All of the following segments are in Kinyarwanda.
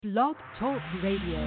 Blog Talk Radio.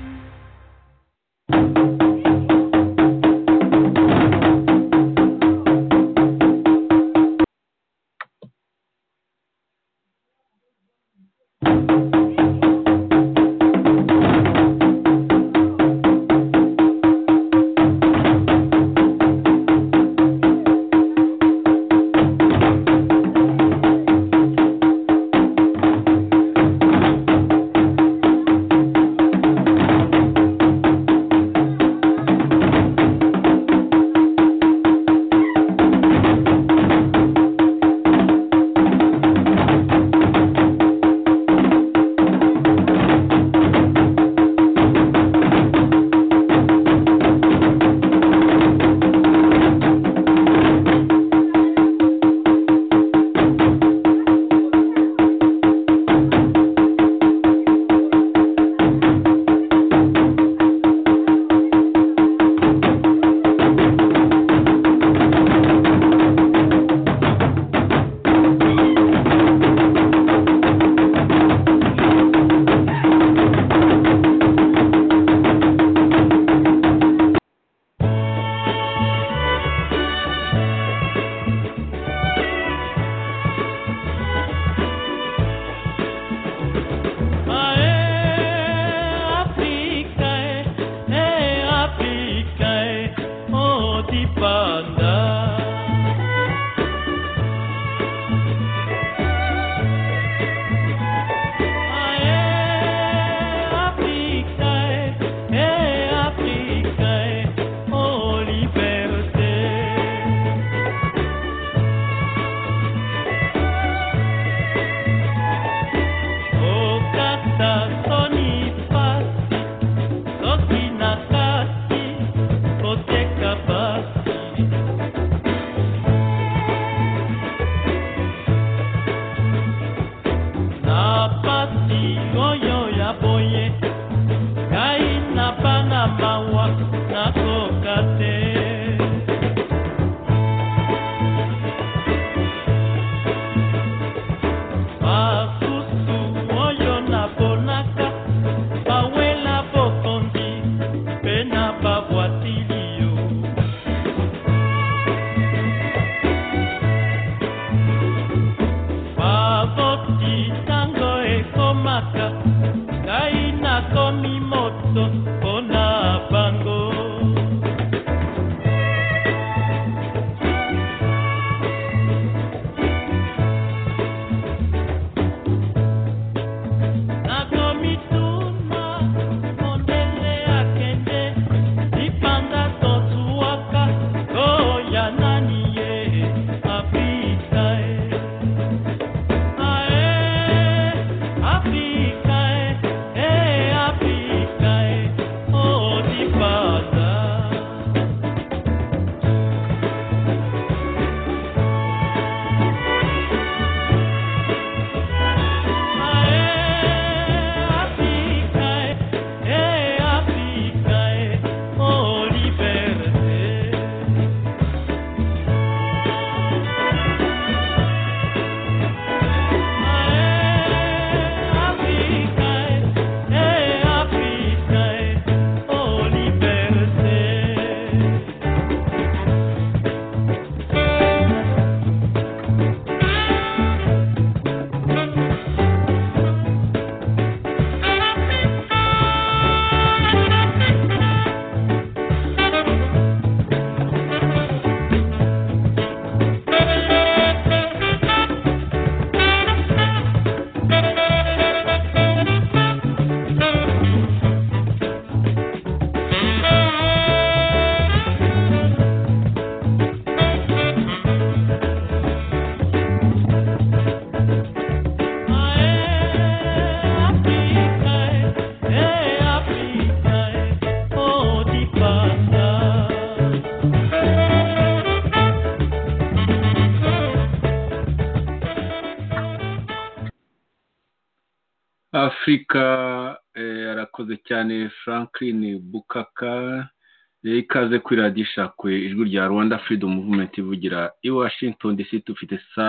Afrika arakoze cyane Franklin Bukaka ikaze kwiradisha kwe ijwi rya Rwanda Freedom Movement ivugira i Washington DC. Dufite saa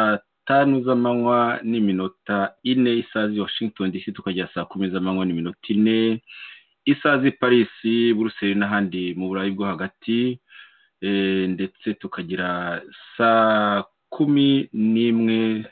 5 z'amanywa n'iminota 4 isaha z'i Washington DC, tukajya saa 10 z'amanywa n'iminota 4 isaha z'i Paris, Buruseli n'ahandi mu Burayi bwo hagati, ndetse tukagira saa 11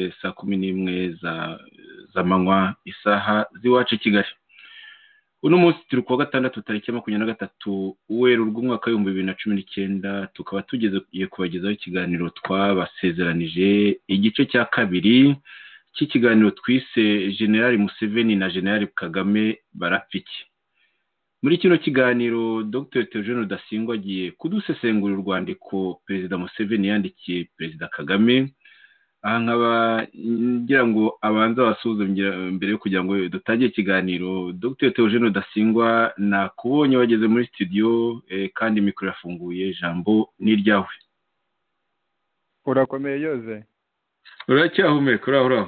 z'amanywa isaha z'iwacu i Kigali. Uno munsi turi kuwa gatandatu tariki 23 Werurwe umwaka wa 2019, tukaba tugiye kubagezaho ikiganiro twabasezeranije, igice cya kabiri cy'ikiganiro twise General Museveni na General Kagame barapfiki. Muri kino kiganiro Dr. Theogene Rudasingwa agiye kudusesengurira urwandiko Perezida Museveni yandikiye Perezida Kagame. Aha nkaba ngira ngo abanza basuzume mbere yo kugira ngo dutangire ikiganiro. Dr. Theogene Rudasingwa, nakubonye wageze muri studio, kandi mikoro yafunguye, jambo ni ryawe. Urakomeye Yoze? Uracyahumeka? Uraho?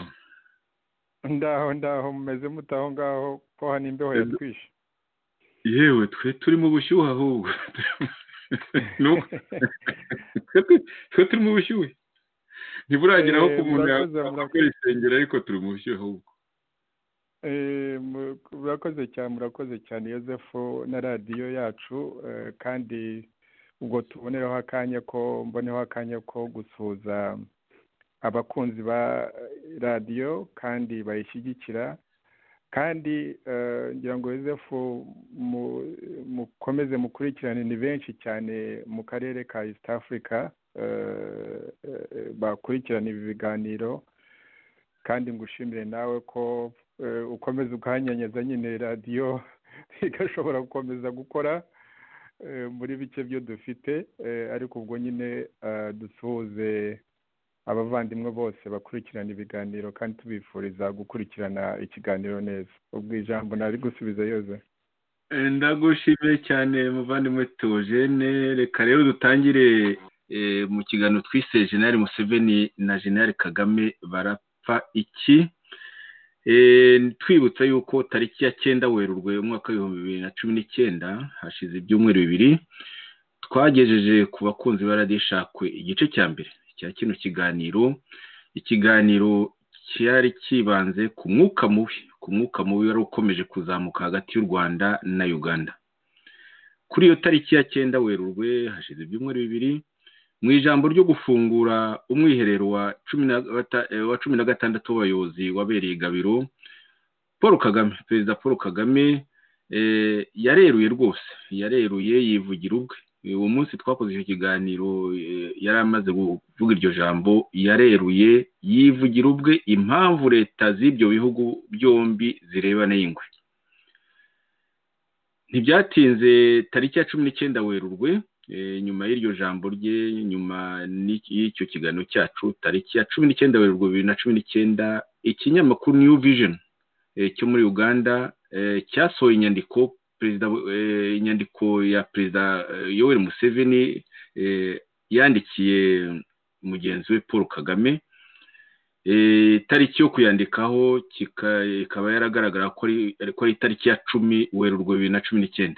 Ndaho mumeze mutaho ngaho ko hano imbeho yatwishe. Yewe twe turi mu bushyuhe ahubwo. Twe turi mu bushyuhe. Ntiburagira aho kumuntu yakora isengero, ariko turi mu bushyuhe ahubwo. Murakoze cyane Yozefu na radiyo yacu, kandi ubwo mboneho akanya ko gusuhuza abakunzi ba radiyo kandi bayishyigikira, kandi ngira ngo Yozefu mukomeze mukurikirane, ni benshi cyane mu karere ka East Africa bakurikirana ibi biganiro, kandi ngushimire nawe ko ukomeza ukahanyanyeza nyine radiyo igashobora gukomeza gukora muri bike byo dufite, ariko ubwo nyine dusuhuze abavandimwe bose bakurikirana ibiganiro kandi tubifuriza gukurikirana ikiganiro neza. Ubwo ijambo nari gusubiza Yoze. Ndagushimiye cyane muvandimwe Theogene. Reka rero dutangire mu kiganiro twise General Museveni na General Kagame barapfa iki. Twibutsa yuko tariki ya 9 Werurwe umwaka wa 2019, hashize ibyumweru 2, twagejeje ku bakunzi baradishakwe igice cya mbere cya kino kiganiro. Ikiganiro cyari kibanze ku mwuka mubi wari ukomeje kuzamuka hagati y'u Rwanda na Uganda. Kuri iyo tariki ya 9 Werurwe hashize ibyumweru 2, mu ijambo ryo gufungura umwiherero wa 16 w'abayobozi wabereye Gabiro, Perezida Paul Kagame yareruye yivugira ubwe. Uwo munsi twakoze icyo kiganiro yari amaze kuvuga iryo jambo, yareruye yivugira ubwe impamvu leta z'ibyo bihugu byombi zirebana y'ingwe. Ntibyatinze tariki ya 19 Werurwe, nyuma y'iryo jambo rye, nyuma y'icyo kiganiro cyacu, tariki ya 19 Werurwe 2019, ikinyamakuru New Vision cyo muri Uganda cyasohoye inyandiko ya Perezida Yoweri Museveni yandikiye mugenzi we Paul Kagame. Tariki yo kuyandikaho ikaba yaragaragara ko ari tariki ya 10 Werurwe 2019.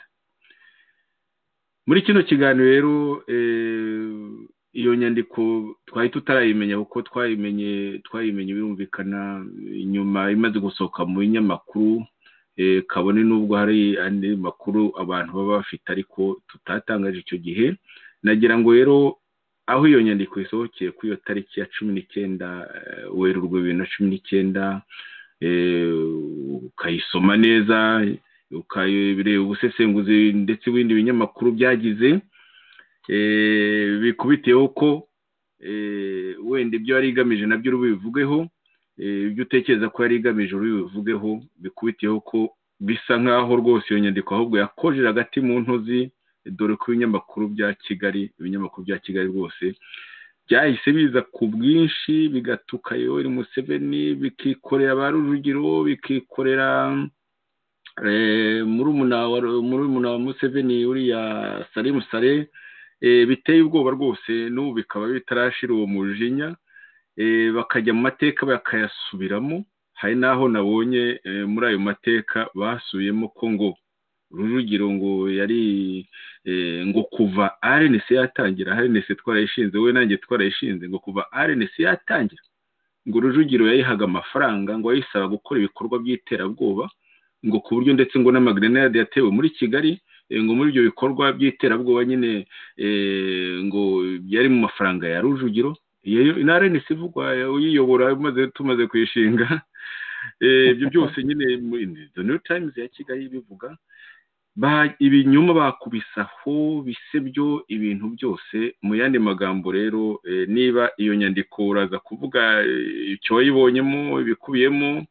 Muri kino kiganiro rero, iyo nyandiko twari tutarayimenya kuko twayimenye birumvikana nyuma imaze gusohoka mu binyamakuru, kabone n'ubwo hari andi makuru abantu baba bafite ariko tutatangaje icyo gihe. Nagira ngo rero aho iyo nyandiko isohokeye kuri iyo tariki ya 19 Werurwe 2019, ukayisoma neza, ukayibireba ubusesenguzi ndetse ibindi binyamakuru byagize, bikubitiyeho ko wenda ibyo yari igamije nabyo ubivugeho, ibyo utekereza ko yari igamije ubivugeho, bikubitiyeho ko bisa nkaho rwose iyo nyandiko ahubwo yakojeje hagati mu ntozi, dore ko ibinyamakuru bya Kigali rwose byahise biza ku bwinshi bigatuka Yoweri Museveni, bikikorera ba Rujugiro, bikikorera murumuna wa Museveni uriya Salim Saleh, biteye ubwoba rwose, n'ubu bikaba bitarashira uwo mujinya, bakajya mu mateka bakayasubiramo. Hari naho nabonye muri ayo mateka basubiyemo ko ngo Rujugiro ngo yari ngo kuva RNC yatangira, RNC twarayishinze, we nanjye twarayishinze, ngo kuva RNC yatangira ngo Rujugiro yayihaga amafaranga ngo ayisaba gukora ibikorwa by'iterabwoba ngo ku buryo ndetse ngo n'amagrenade yatewe muri Kigali ngo muri ibyo bikorwa by'iterabwoba nyine ngo byari mu mafaranga ya Rujugiro intara nisivugwa uyiyobora tumaze kuyishinga ibyo byose nyine The New Times ya Kigali bivuga ibinyoma bakubisaho bisebyo ibintu byose mu yandi magambo rero niba iyo nyandiko uraza kuvuga icyo wayibonyemo ibikubiyemo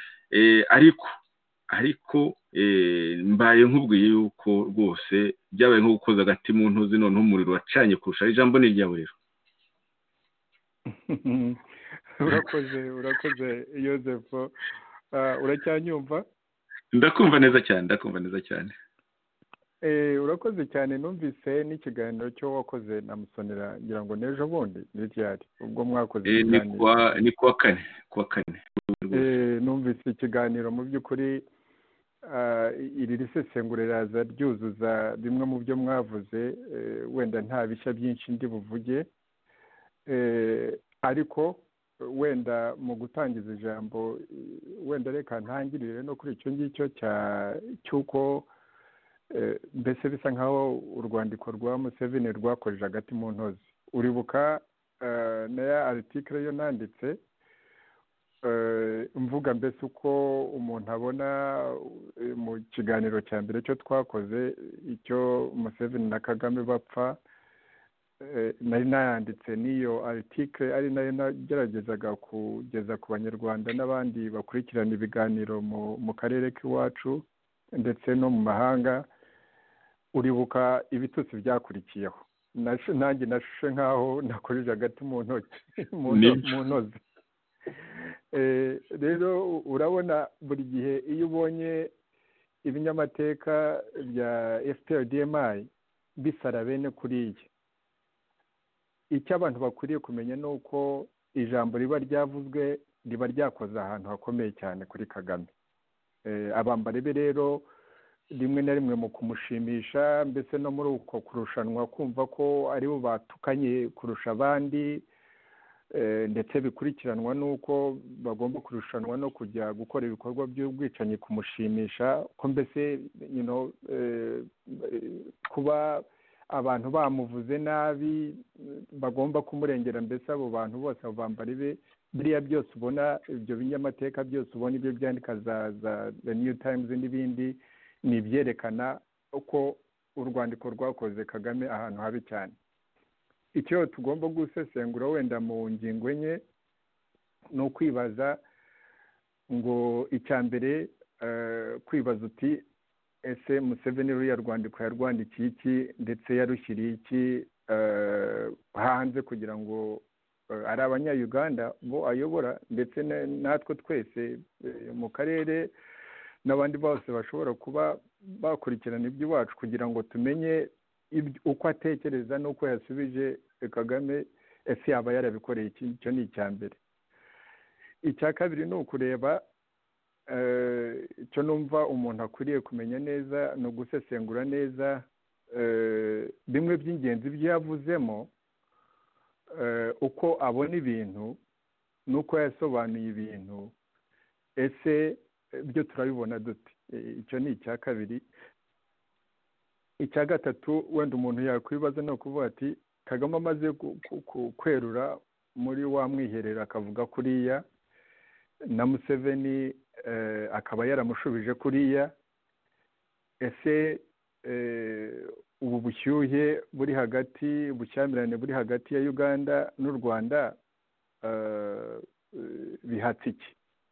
ariko mbaye nkubwiye yuko rwose byabaye nko gukoza agati mu ntuzi noneho umuriro wacanye kurusha ijambo ni ryawe rero. urakoze Yozefu uracyanyumva? Ndakumva neza cyane. Urakoze cyane, numvise n'ikiganiro cyo wakoze na Musonera ngira ngo n'ejo bundi n'iryari ubwo mwakoze ikiganiro ni kuwa kane numvise ikiganiro mu by'ukuri iri risesengura riraza ryuzuza bimwe mu byo mwavuze wenda nta bishya byinshi ndi buvuge ariko wenda mu gutangiza ijambo wenda reka ntangirire no kuri icyo ngicyo cy'uko mbese bisa nkaho urwandiko rwa Museveni rwakojeje hagati mu ntozi. Uribuka na ya article yo nanditse mvuga mbese uko umuntu abona mu kiganiro cya mbere cyo twakoze icyo Museveni na Kagame bapfa, nari nayanditse n'iyo article ari nayo nageragezaga kugeza ku banyarwanda n'abandi bakurikirana ibiganiro mu karere k'iwacu ndetse no mu mahanga. Uribuka ibitutsi byakurikiyeho, nanjye nashushe nkaho nakojeje hagati mu ntozi. Rero urabona buri gihe iyo ubonye ibinyamateka bya FPRDMI bisara bene kuriya, icyo abantu bakwiriye kumenya ni uko ijambo riba ryavuzwe riba ryakoze ahantu hakomeye cyane kuri Kagame. Abambari be rero rimwe na rimwe mu kumushimisha mbese no muri uko kurushanwa kumva ko aribo batukanye kurusha abandi, ndetse bikurikiranwa n'uko bagomba kurushanwa no kujya gukora ibikorwa by'ubwicanyi kumushimisha ko mbese kuba abantu bamuvuze nabi bagomba kumurengera, mbese abo bantu bose abo bambari be biriya byose ubona, ibyo binyamateka byose ubona, ibyo byandika za The New Times n'ibindi, ni ibyerekana uko urwandiko rwakoze Kagame ahantu habi cyane. Icyo tugomba gusesengura wenda mu ngingo enye ni ukwibaza ngo icya mbere kwibaza uti ese Museveni ruriya rwandiko yarwandikiye iki ndetse yarushyiriye iki hanze kugira ngo ari abanya-Uganda bo ayobora ndetse natwe twese mu karere n'abandi bose bashobora kuba bakurikirana iby'iwacu kugira ngo tumenye uko atekereza n'uko yasubije Kagame, ese yaba yarabikoreye iki? Icyo ni icya mbere. Icya kabiri ni ukureba icyo numva umuntu akwiriye kumenya neza ni ugusesengura neza bimwe by'ingenzi byo yavuzemo, uko abona ibintu n'uko yasobanuye ibintu, ese byo turabibona dute? Icyo ni icya kabiri. Icya gatatu wenda umuntu yakwibaza ni ukuvuga ati Kagame amaze kwerura muri wa mwiherero akavuga kuriya na Museveni akaba yaramushubije kuriya, ese ubu bushyuhe buri hagati, ubushyamirane buri hagati ya Uganda n'u Rwanda bihatse iki?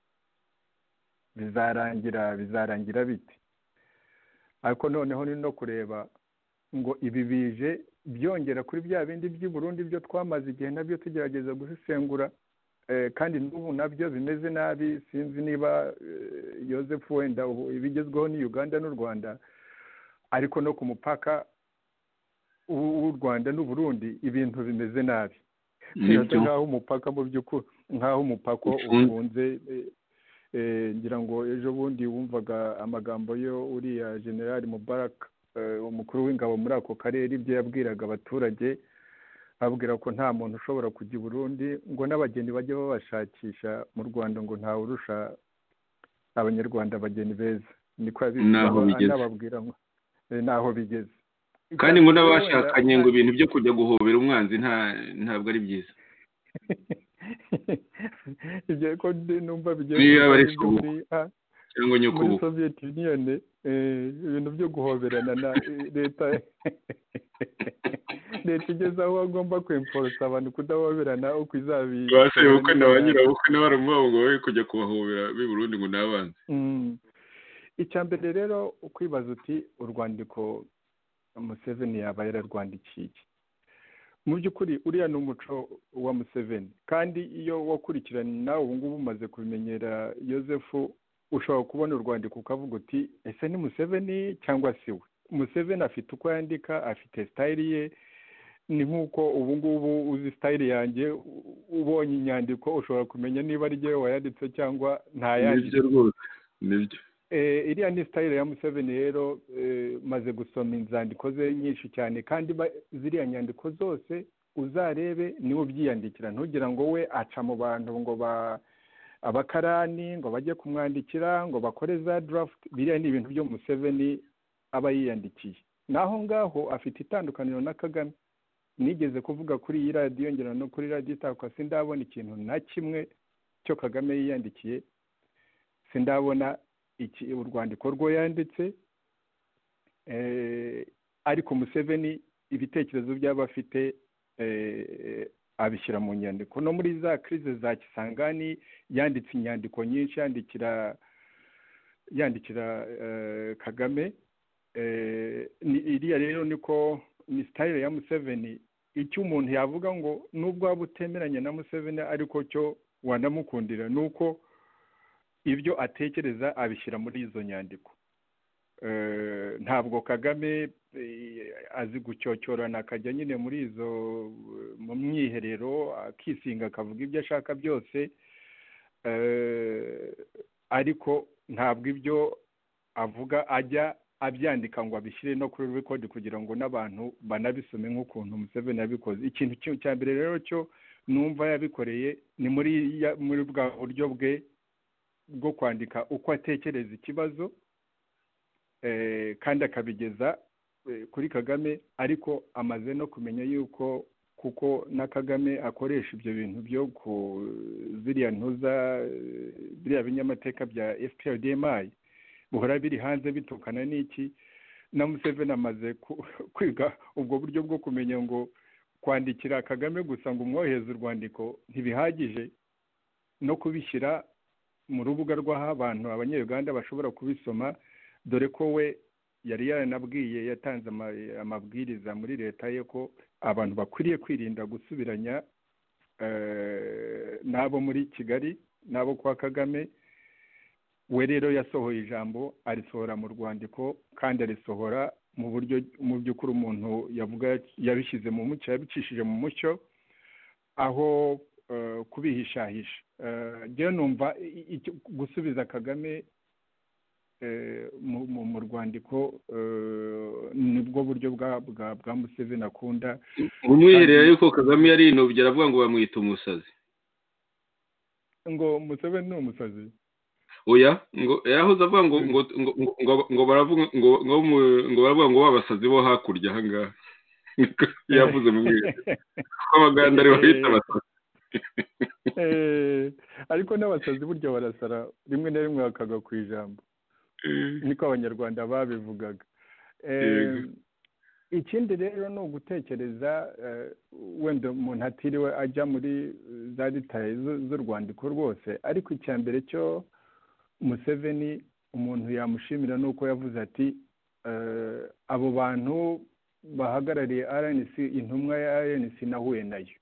bizarangira bite? Ariko noneho ni no kureba ngo ibi bije byongera kuri bya bindi by'i Burundi byo twamaze igihe nabyo tugerageza gusesengura, kandi n'ubu nabyo bimeze nabi. Sinzi niba Yozefu wenda ibigezweho ni Uganda n'u Rwanda, ariko no ku mupaka w'u Rwanda n'u Burundi ibintu bimeze nabi. Nk'aho umupaka mu by'ukuri nk'aho umupaka ufunze. Ngira ngo ejo bundi wumvaga amagambo yo uriya General Mubarak umukuru w'ingabo muri ako karere, ibyo yabwiraga abaturage abwira ko nta muntu ushobora kujya i Burundi ngo n'abageni bajye babashakisha mu Rwanda ngo ntawe urusha abanyarwanda abageni beza, niko anababwira ngo naho bigeze, kandi ngo n'abashakanye ngo ibintu byo kujya guhobera umwanzi ntabwo ari byiza. ibyo ko numva bigiye cyangwa nyoko muri Soviet Union, ibintu byo guhoberana na leta igeze aho agomba kwimforsa abantu kudahoberana uko izabi basebukwe n'abanyirabukwe n'abarumva ngo we kujya kubahobera b'i Burundi ngo n'abanzi. Icyambere rero ukwibaza uti urwandiko Museveni yaba yararwandikiye iki? Mu by'ukuri uriya ni umuco wa Museveni, kandi iyo wakurikirana nawe ubu ngubu umaze kubimenyera Yosefu, ushobora kubona urwandiko ukavuga uti ese ni Museveni cyangwa si we? Museveni afite uko yandika, afite style ye, ni nk'uko ubu ngubu uzi style yanjye, ubonye inyandiko ushobora kumenya niba ari jyewe wayanditse cyangwa ntayanditse. Nibyo rwose, nibyo. Iriya ni style ya Museveni rero, maze gusoma inzandiko ze nyinshi cyane, kandi ziriya nyandiko zose uzarebe niwe ubyiyandikira, ntugira ngo we aca mu bantu ngo abakarani ngo bajye kumwandikira ngo bakore za draft. Biriya ni ibintu byo Museveni aba yiyandikiye. Naho ngaho afite itandukaniro na Kagame. Nigeze kuvuga kuri iyi radiyo, ngera no kuri radiyo Itakwa, sindabona ikintu na kimwe cyo Kagame yiyandikiye, sindabona urwandiko rwo yanditse, ariko Museveni ibitekerezo by'aba afite abishyira mu nyandiko. No muri za krize za Kisangani yanditse inyandiko nyinshi yandikira Kagame. Iriya rero ni style ya Museveni. Icyo umuntu yavuga ngo nubwo waba utemeranya na Museveni, ariko cyo wanamukundira nuko ibyo atekereza abishyira muri izo nyandiko. Ntabwo Kagame azi gucyocyorana akajya nyine muri izo mu myiherero akisinga akavuga ibyo ashaka byose, ariko ntabwo ibyo avuga ajya abyandika ngo abishyire no kuri record kugira ngo n'abantu banabisome nk'ukuntu Museveni yabikoze. Ikintu cya mbere rero cyo numva yabikoreye ni muri bwa buryo bwe bwo kwandika uko atekereza ikibazo, kandi akabigeza kuri Kagame, ariko amaze no kumenya yuko kuko na Kagame akoresha ibyo bintu byo ku ziriya ntuza biriya binyamateka bya FPRDMI buhora biri hanze bitukana n'iki, na Museveni amaze kwiga ubwo buryo bwo kumenya ngo kwandikira Kagame gusa ngo umwoheze urwandiko ntibihagije, no kubishyira mu rubuga rw'aho abantu abanyarwanda bashobora kubisoma, dore ko we yari yaranabwiye, yatanze amabwiriza muri leta ye ko abantu bakwiriye kwirinda gusubiranya n'abo muri Kigali n'abo kwa Kagame. We rero yasohoye ijambo arisohora mu rwandiko, kandi arisohora mu buryo mu by'ukuri umuntu yavuga yabishyize mu mucyo, yabicishije mu mucyo, aho kubihishahisha. Njyewe numva gusubiza Kagame mu rwandiko nibwo buryo bwa Museveni akunda. Umwiherero ariko Kagame yarinubye aravuga ngo bamwita umusazi, ngo Museveni ni umusazi. Oya, ngo yahoze avuga ngo baravuga ngo babasazi bo hakurya aha ngaha. Yavuze mu mwiherero ko abaganda ari bahita abasazi. Ariko n'abasazi burya barasara rimwe na rimwe bakaga ku ijambo, niko abanyarwanda babivugaga. Ikindi rero ni ugutekereza, wenda umuntu atiriwe ajya muri za detaye z'urwandiko rwose, ariko icya mbere cyo Museveni umuntu yamushimira nuko yavuze ati abo bantu bahagarariye RNC, intumwa ya RNC nahuye nayo.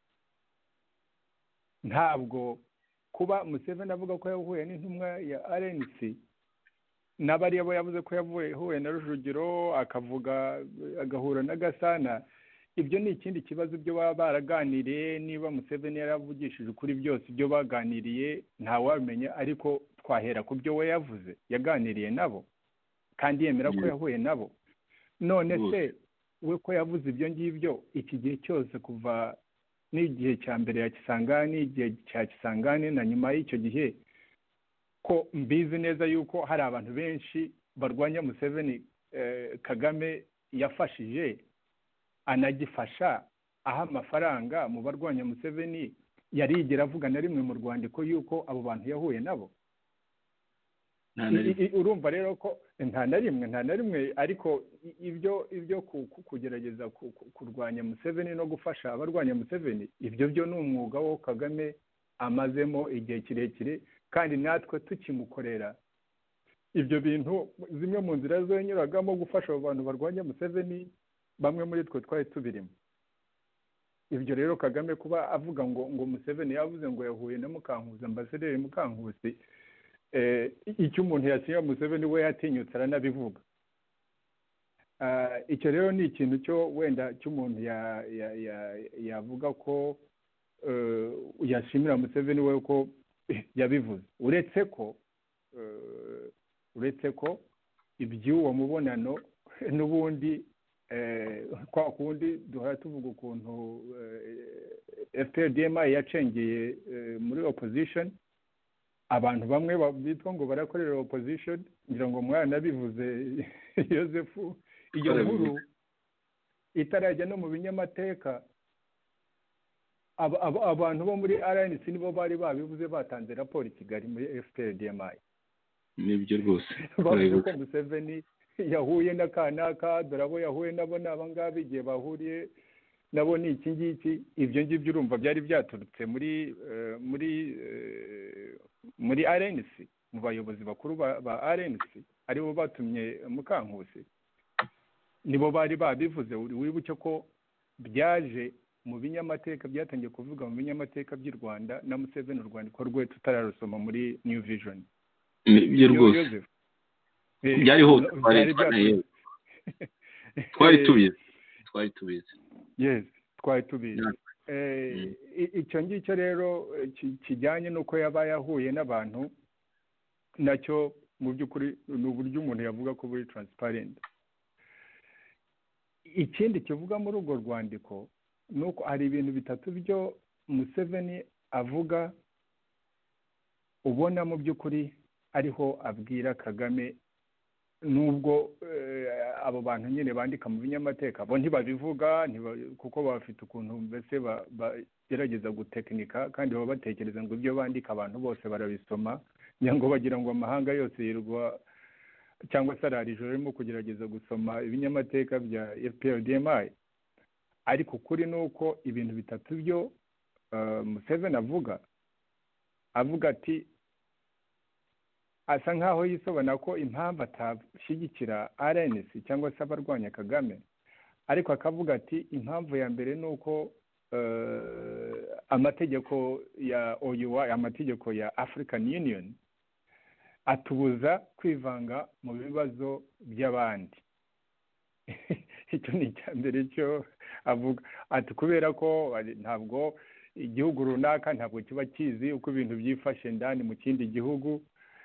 Ntabwo kuba Museveni avuga ko yahuye n'intumwa ya RNC, n'abari abo yavuze ko yahuye na Rujugiro, akavuga agahura na Gasana, ibyo ni ikindi kibazo. Ibyo baba baraganiriye, niba Museveni yaravugishije ukuri byose ibyo baganiriye ntawabimenya, ariko twahera ku byo we yavuze yaganiriye nabo kandi yemera ko yahuye nabo. None se we ko yavuze ibyo ngibyo iki gihe cyose kuva n'igihe cya mbere ya Kisangani, igihe cya Kisangani na nyuma y'icyo gihe, ko mbizi neza yuko hari abantu benshi barwanya Museveni Kagame yafashije, anagifasha, aha amafaranga mu barwanya Museveni. Yarigera avuga na rimwe mu rwandiko yuko abo bantu yahuye nabo? Urumva rero ko nta na rimwe, ariko ibyo kugerageza kurwanya Museveni no gufasha abarwanya Museveni, ibyo byo ni umwuga wo Kagame amazemo igihe kirekire, kandi natwe tukimukorera ibyo bintu. Zimwe mu nzira zo yanyuragamo gufasha abo bantu barwanya Museveni, bamwe muri twe twari tubirimo. Ibyo rero Kagame kuba avuga ngo Museveni yavuze ngo yahuye na Mukankusi, ambasaderi Mukankusi, icyo umuntu yasinya Museveni we yatinyutse aranabivuga. Icyo rero ni ikintu cyo wenda cy'umuntu yavuga ko yashimira Museveni we ko yabivuze, uretse ko iby'uwo mubonano n'ubundi kwa kundi duhora tuvuga ukuntu FPRDMA yacengeye muri opposition, abantu bamwe bitwa ngo barakorera opposition, ngira ngo mwana bivuze Yosefu, iyo nkuru itarajya no mu binyamateka, abantu bo muri RNC nibo bari babivuze, batanze raporo i Kigali muri FPRDMA. Nibyo rwose bavuze ko Museveni yahuye na kanaka, dore abo yahuye nabo n'aba ngaba, igihe bahuriye nabo ni iki ngiki. Ibyo ngibyo urumva byari byaturutse muri RNC, mu bayobozi bakuru ba RNC, aribo batumye Mukankusi, nibo bari babivuze. Wibuke ko byaje mu binyamateka, byatangiye kuvuga mu binyamateka by'u Rwanda na Museveni urwandiko rwe tutararusoma muri New Vision. Ibyo rwose byari hose twari tubizi. Yes, twari tubizi. Icyo ngicyo rero kijyanye n'uko yaba yahuye n'abantu, nacyo mu by'ukuri ni uburyo umuntu yavuga ko buri transparent. Ikindi kivuga muri urwo rwandiko ni uko hari ibintu bitatu byo Museveni avuga ubona mu by'ukuri ariho abwira Kagame, nubwo abo bantu nyine bandika mu binyamateka bo ntibabivuga, kuko bafite ukuntu mbese bagerageza gutekinika, kandi baba batekereza ngo ibyo bandika abantu bose barabisoma, ngo bagira ngo amahanga yose yirwa cyangwa se arara ijoro arimo kugerageza gusoma ibinyamateka bya FPRDMA. Ariko kuri ni uko ibintu bitatu byo Museveni avuga ati, asa nkaho yisobana ko impamvu atashyigikira RNC cyangwa se abarwanya Kagame, ariko akavuga ati impamvu ya mbere ni uko amategeko ya OUA, amategeko ya African Union atubuza kwivanga mu bibazo by'abandi. Icyo ni icya mbere cyo avuga, ati kubera ko ntabwo igihugu runaka ntabwo kiba kizi uko ibintu byifashe ndani mu kindi gihugu.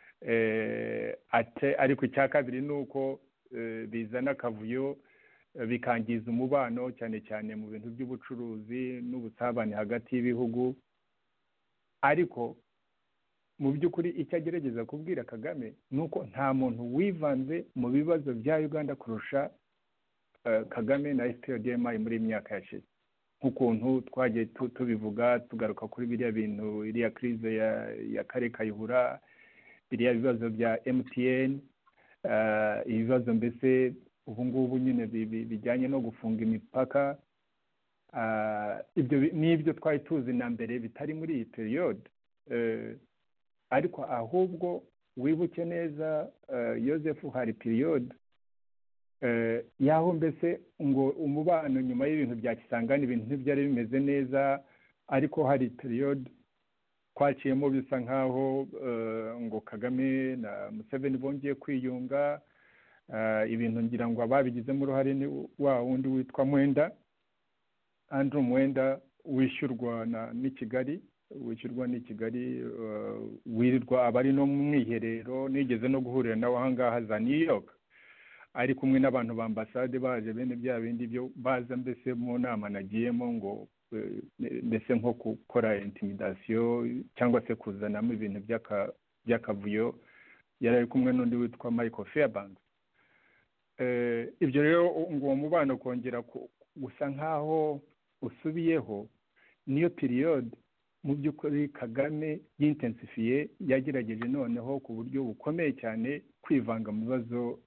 Ariko icya kabiri ni uko bizana akavuyo, bikangiza umubano, cyane cyane mu bintu by'ubucuruzi n'ubusabane hagati y'ibihugu. Ariko mu by'ukuri icyo agerageza kubwira Kagame ni uko nta muntu wivanze mu bibazo bya Uganda kurusha Kagame na FPRDMA muri myaka yashize. Nk'ukuntu twagiye tubivuga tugaruka kuri biriya bintu, iriya krize ya Kare Kayihura, biriya bibazo bya MTN, ibibazo mbese ubu ngubu nyine bijyanye no gufunga imipaka. Ibyo n'ibyo twari tuzi na mbere bitari muri iyi periode. Ariko ahubwo wibuke neza Yosefu, hari periode yaho mbese ngo umubano nyuma y'ibintu bya Kisangani ibintu ntibyari bimeze neza, ariko hari periode twaciyemo bisa nkaho ngo Kagame na Museveni bongeye kwiyunga. Ibintu ngira ngo ababigizemo uruhare ni wa wundi witwa Mwenda, Andrew Mwenda, wishyurwa n'i Kigali, wirirwa abari no mu mwiherero. Nigeze no guhurira nawe ahangaha za New York, ari kumwe n'abantu ba ambasade baje bene bya bindi byo baza mbese mu nama nagiyemo, ngo mbese nko gukora intimidation cyangwa se kuzanamo ibintu by'akavuyo. Yari ari kumwe n'undi witwa Michael Fairbanks. Ibyo rero ngo uwo mubano kongera gusa nk'aho usubiyeho, niyo period mu by'ukuri Kagame yintensifiye, yagerageje noneho ku buryo bukomeye cyane kwivanga mu bibazo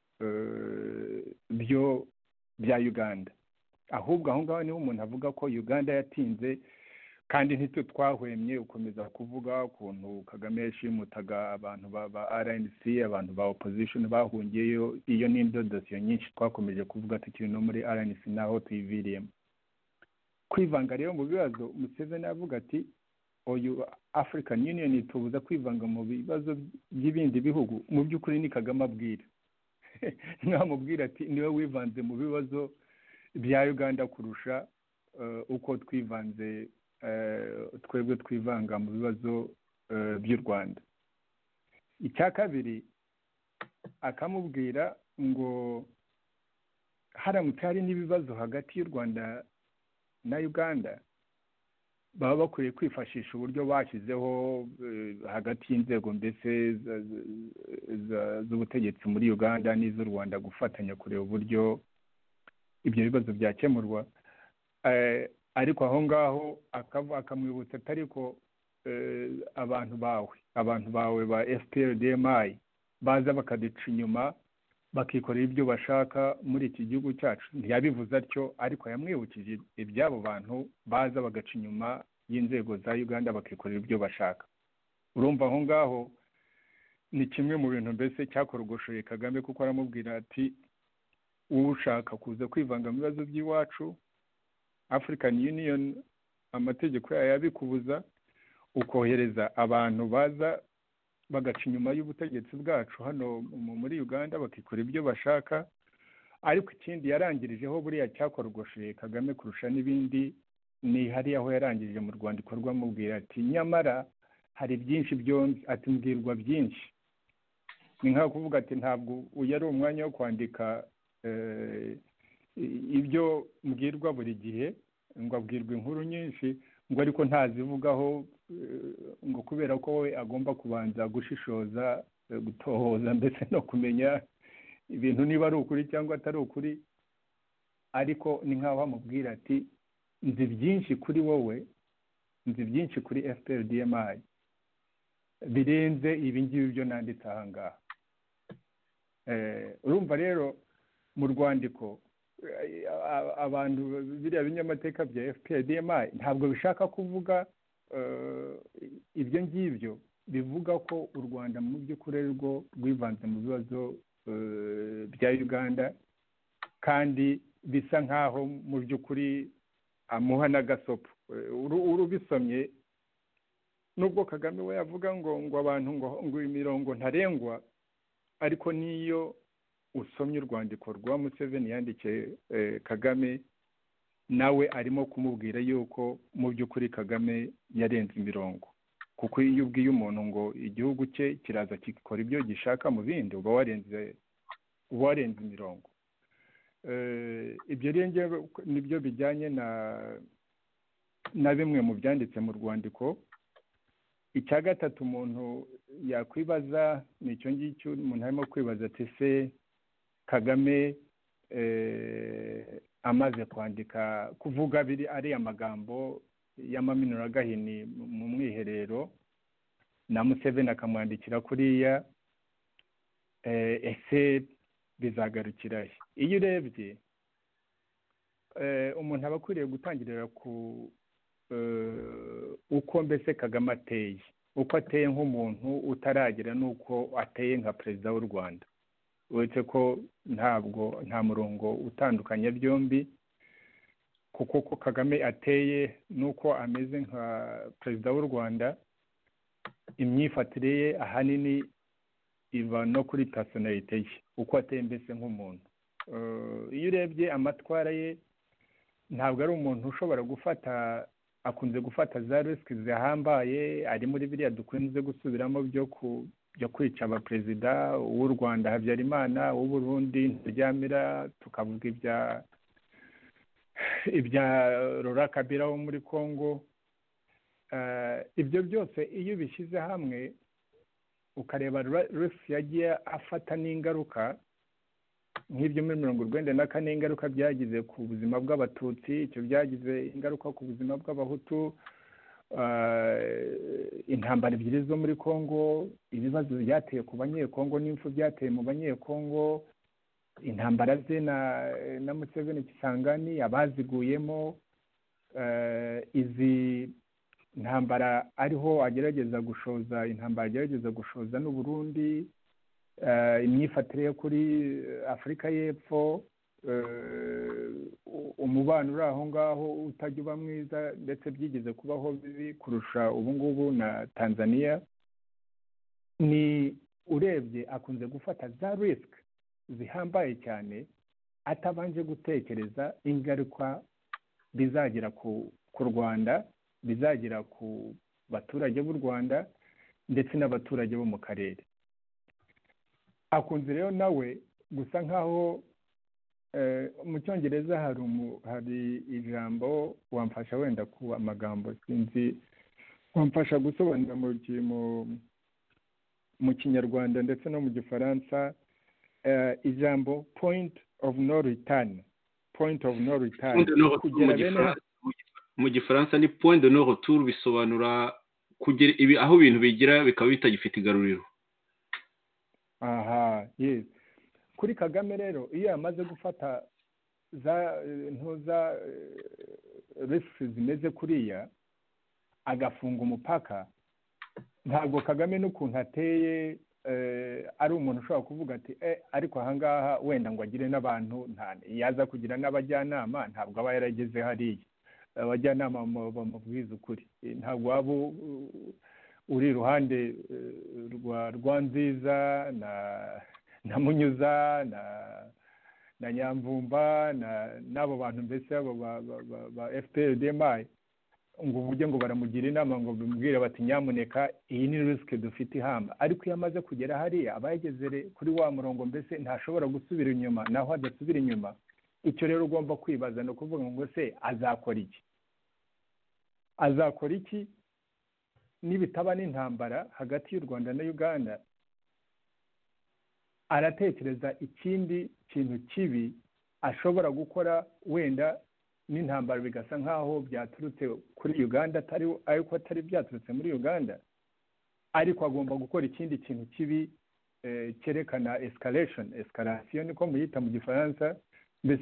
bya Uganda. Ahubwo aho ngaho niho umuntu avuga ko Uganda yatinze, kandi ntitwe twahwemye ukomeza kuvuga ukuntu Kagame yashimutaga abantu ba RNC, abantu ba opposition bahungiyeyo. Iyo ni indodosiyo nyinshi twakomeje kuvuga tukiri no muri RNC naho tuyiviriyemo. Kwivanga rero mu bibazo, Museveni avuga ati uyu African Union itubuza kwivanga mu bibazo by'ibindi bihugu. Mu by'ukuri ni Kagame abwira nkamubwira ati niwe wivanze mu bibazo bya Uganda kurusha uko twivanze twebwe twivanga mu bibazo by'u Rwanda. Icya kabiri akamubwira ngo haramutse hari n'ibibazo hagati y'u Rwanda na Uganda, baba bakwiye kwifashisha uburyo bashyizeho hagati y'inzego mbese z'ubutegetsi muri Uganda n'iz'u Rwanda, gufatanya kureba uburyo ibyo bibazo byakemurwa. Ariko aho ngaho akamwibutsa atari ko abantu bawe ba FPRDMI baza bakaduca inyuma bakikorera ibyo bashaka muri iki gihugu cyacu. Ntiyabivuze atyo, ariko yamwibukije iby'abo bantu baza bagaca inyuma y'inzego za Uganda bakikorera ibyo bashaka. Urumva aho ngaho ni kimwe mu bintu mbese cyakorogoshoye Kagame, kuko aramubwira ati uwo ushaka kuza kwivanga mu bibazo by'iwacu, African Union amategeko yayo yabikubuza, ukohereza abantu baza bagaca inyuma y'ubutegetsi bwacu hano muri Uganda bakikora ibyo bashaka. Ariko ikindi yarangirijeho buriya cyakorogoshoye Kagame kurusha n'ibindi, ni hariya aho yarangirije mu rwandiko rwamubwira ati nyamara hari byinshi byombi, ati mbwirwa byinshi. Ni nka kuvuga ati ntabwo uyu ari umwanya wo kwandika ibyo mbwirwa buri gihe, ngo abwirwa inkuru nyinshi, ngo ariko ntazivugaho, ngo kubera ko we agomba kubanza gushishoza, gutohoza ndetse no kumenya ibintu niba ari ukuri cyangwa atari ukuri. Ariko ni nk'aho amubwira ati nzi byinshi kuri wowe, nzi byinshi kuri FPRDMI birenze ibi ngibi byo nanditse aha ngaha. Urumva rero mu rwandiko abantu biriya binyamateka bya FPRDMI ntabwo bishaka kuvuga ibyo ngibyo, bivuga ko u Rwanda mu by'ukuri rwo rwivanze mu bibazo bya Uganda, kandi bisa nk'aho mu by'ukuri amuha n'agasopo. Urubisomye, nubwo Kagame we yavuga ngo abantu ngo imirongo ntarengwa, ariko niyo usomye urwandiko rwa Museveni yandikiye Kagame, nawe arimo kumubwira yuko mu by'ukuri Kagame yarenze imirongo. Kuko iyo ubwiye umuntu ngo igihugu cye kiraza kikora ibyo gishaka mu bindi, uba warenze imirongo. Ibyo rero nibyo bijyanye na bimwe mu byanditse mu rwandiko. Icya gatatu umuntu yakwibaza ni icyo ngicyo, umuntu arimo kwibaza ati se Kagame amaze kwandika kuvuga ariya magambo y'amaminuragahini mu mwiherero, na Museveni akamwandikira kuriya, ese bizagarukira he? Iyo urebye umuntu aba akwiriye gutangirira ku uko mbese Kagame ateye, uko ateye nk'umuntu utaragera n'uko ateye nka perezida w'u Rwanda. Uretse ko nta murongo utandukanye byombi, kuko ko Kagame ateye n'uko ameze nka perezida w'u Rwanda, imyifatire ye ahanini iva no kuri personality ye, uko ateye mbese nk'umuntu. Iyo urebye amatwara ye, ntabwo ari umuntu ushobora akunze gufata za risiki zihambaye. Ari muri biriya dukunze gusubiramo byo kwica abaperezida w'u Rwanda Habyarimana, w'u Burundi Ntaryamira, tukavuga ibya Laurent Kabila wo muri Congo, ibyo byose iyo bishyize hamwe ukareba Russia yagiye afata n'ingaruka nk'ibyo muri 1994 ingaruka byagize ku buzima bw'abatutsi, icyo byagize ingaruka ku buzima bw'abahutu, intambara ebyiri zo muri Congo, ibibazo byateye ku banyekongo n'impfu byateye mu banyekongo, intambara ze na Museveni Kisangani abaziguyemo, izi intambara ariho agerageza gushoza n'u Burundi, imyifatire yo kuri Afurika y'Epfo, umubano uri aho ngaho utajya uba mwiza ndetse byigeze kubaho bibi kurusha ubu ngubu na Tanzania. Ni urebye akunze gufata za risk zihambaye cyane atabanje gutekereza ingaruka bizagira ku Rwanda, bizagira ku baturage b'u Rwanda ndetse n'abaturage bo mu karere. Akunze rero nawe gusa nkaho mu Cyongereza hari ijambo wamfasha wenda ku amagambo sinzi wamfasha gusobanura mu Kinyarwanda ndetse no mu Gifaransa, ijambo point of no return kugera bene mu Gifaransa ni point de no retour, bisobanura kugera aho ibintu bigira bikaba bitagifite igaruriro. Aha, yes. Kuri Kagame rero iyo yamaze gufata za risks zimeze kuriya agafunga umupaka, ntabwo Kagame n'ukuntu ateye ari umuntu ushobora kuvuga ati ariko ahangaha wenda ngo agire n'abantu, yaza kugira n'abajyanama ntabwo aba yarageze hariya. Abajyanama bamubwiza ukuri, ntabwo waba uri iruhande rwa Nziza na Munyuza na Nyamvumba n'abo bantu mbese abo ba FPR-DMI ngo uburyo ngo baramugira inama ngo bimubwire bati nyamuneka iyi ni risk dufite ihamba. Ariko iyo amaze kugera hariya aba yageze kuri wa murongo mbese ntashobora gusubira inyuma, naho adasubira inyuma. Icyo rero ugomba kwibaza no kuvuga ngo se azakora iki nibitaba n'intambara hagati y'u Rwanda na Uganda. Aratekereza ikindi kintu kibi ashobora gukora wenda n'intambara bigasa nkaho byaturutse kuri Uganda ariko atari byaturutse muri Uganda, ariko agomba gukora ikindi kintu kibi cyerekana escalation niko muyita mu Gifaransa, mbese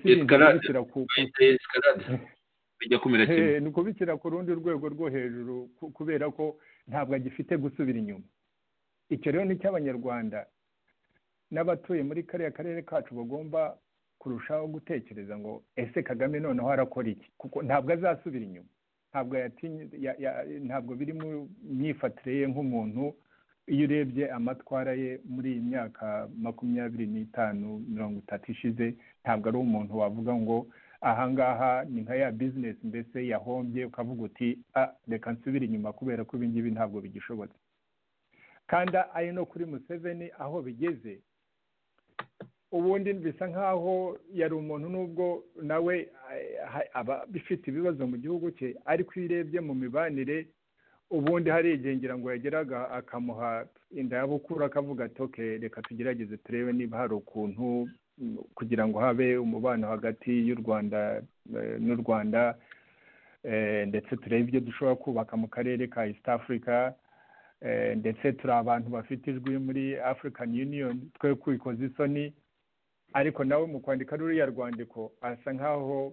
ni kubikira ku rundi rwego rwo hejuru kubera ko ntabwo agifite gusubira inyuma. Icyo rero ni cy'Abanyarwanda n'abatuye muri kariya karere kacu bagomba kurushaho gutekereza ngo ese Kagame noneho arakora iki, kuko ntabwo azasubira inyuma, ntabwo biri mu myifatire ye nk'umuntu. Iyo urebye amatwara ye muri iyi myaka 25-30 ishize, ntabwo ari umuntu wavuga ngo ahangaha ni nka ya business mbese yahombye ukavuga uti reka nsubire inyuma kubera ko ibi ngibi ntabwo bigishobotse. Kandi ari no kuri Museveni aho bigeze ubundi bisa nkaho yari umuntu nubwo nawe aba bifite ibibazo mu gihugu cye, ariko iyo urebye mu mibanire ubundi hari igengera ngo yageraga akamuha inda y'abukuru akavuga ati okay, reka tugerageze turebe niba hari ukuntu kugira ngo habe umubano hagati y'u Rwanda n'u Rwanda, ndetse turebe ibyo dushobora kubaka mu karere ka East Africa, ndetse turi abantu bafite ijwi muri African Union twe kwikoza isoni. Ariko nawe mu kwandika ruriya rwandiko asa nkaho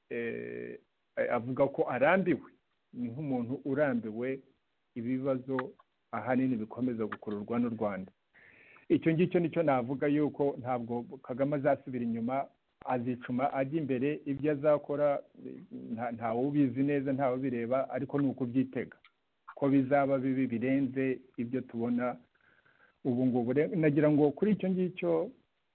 avuga ko arambiwe, ni nk'umuntu urambiwe ibibazo ahanini bikomeza gukururwa n'u Rwanda. Icyo ngicyo nicyo navuga yuko ntabwo Kagame azasubira inyuma, azicuma ajya imbere. Ibyo azakora ntawe ubizi neza, ntawe bireba, ariko ni ukubyitega ko bizaba bibi birenze ibyo tubona ubu ngubu. Nagira ngo kuri icyo ngicyo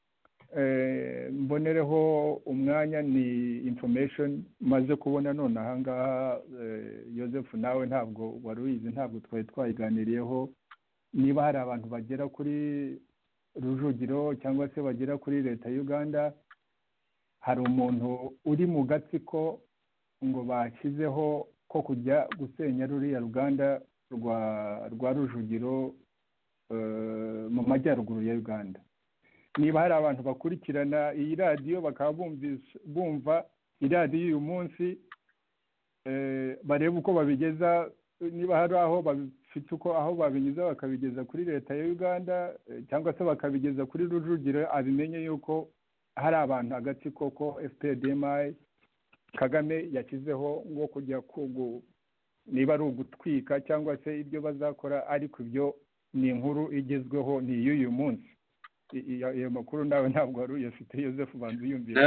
mbonereho umwanya, ni information maze kubona none ahangaha. Joseph nawe ntabwo wari uyizi, ntabwo twari twayiganiriyeho. Niba hari abantu bagera kuri Rujugiro cyangwa se bagera kuri leta ya Uganda, hari umuntu uri mu gatsiko ngo bashyizeho ko kujya gusenya ruriya ruganda rwa Rujugiro mu majyaruguru ya Uganda. Niba hari abantu bakurikirana iyi radiyo bakaba bumva iradiyo uyu munsi, bareba uko babigeza, niba hari aho bafite aho babinyuza bakabigeza kuri leta ya Uganda cyangwa se bakabigeza kuri Rujugiro, abimenye yuko hari abantu agatsiko ko FPDMI Kagame yashyizeho ngo kujya niba ari ugutwika cyangwa se ibyo bazakora, ariko ibyo ni inkuru igezweho ni y'uyu munsi. Iyo makuru nawe ntabwo wari uyafite, Joseph banza uyumvira.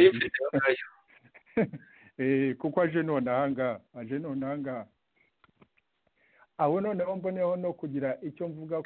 Kuko aje none ahangaha aho noneho mboneho no kugira icyo mvuga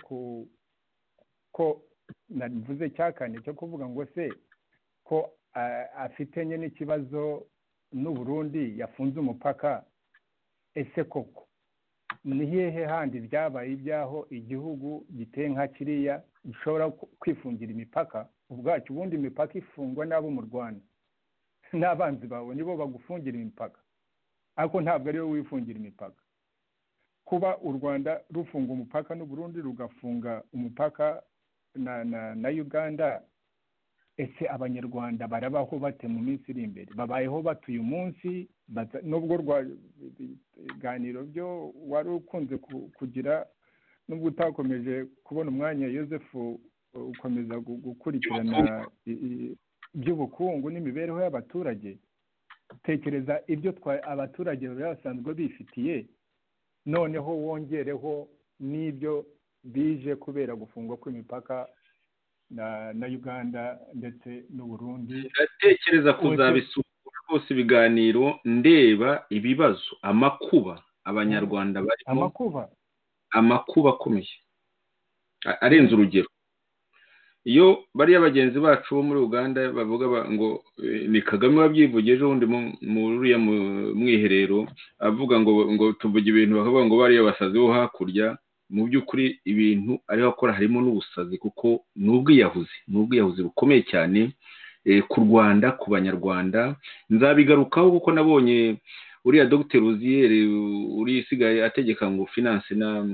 ko navuze cyakane cyo kuvuga ngo se ko afitanye n'ikibazo n'u Burundi, yafunze umupaka. Ese koko ni hehe handi byabaye ibyaho igihugu giteye nka kiriya gishobora kwifungira imipaka ubwacyo? Ubundi imipaka ifungwa n'abo mu Rwanda, n'abanzi bawe nibo bagufungira imipaka, ariko ntabwo ariwe wifungira imipaka. Kuba u Rwanda rufunga umupaka n'u Burundi rugafunga umupaka na Uganda, ese abanyarwanda barabaho bate mu minsi iri imbere? Babayeho batuye umunsi? Nubwo ibiganiro byo wari ukunze kugira, nubwo utakomeje kubona umwanya, Joseph, ukomeza gukurikirana iby'ubukungu n'imibereho y'abaturage, tekereza ibyo abaturage basanzwe bifitiye, noneho wongereho n'ibyo bije kubera gufungwa kw'imipaka na Uganda ndetse n'u Burundi. Ndatekereza kuzabisura rwose ibiganiro, ndeba ibibazo, amakuba abanyarwanda barimo, amakuba akomeye arenze urugero. Iyo bariya bagenzi bacu bo muri Uganda bavuga ngo ni Kagame wabyivugeje undi muri uriya mwiherero, avuga ngo tuvuge ibintu, bakavuga ngo bariya basazi bo hakurya. Mu by'ukuri ibintu ariho akora harimo n'ubusazi, kuko n'ubwiyahuzi bukomeye cyane ku Rwanda, ku banyarwanda. Nzabigarukaho kuko nabonye uriya Dr. Uziyeri uri isigaye ategeka ngo finance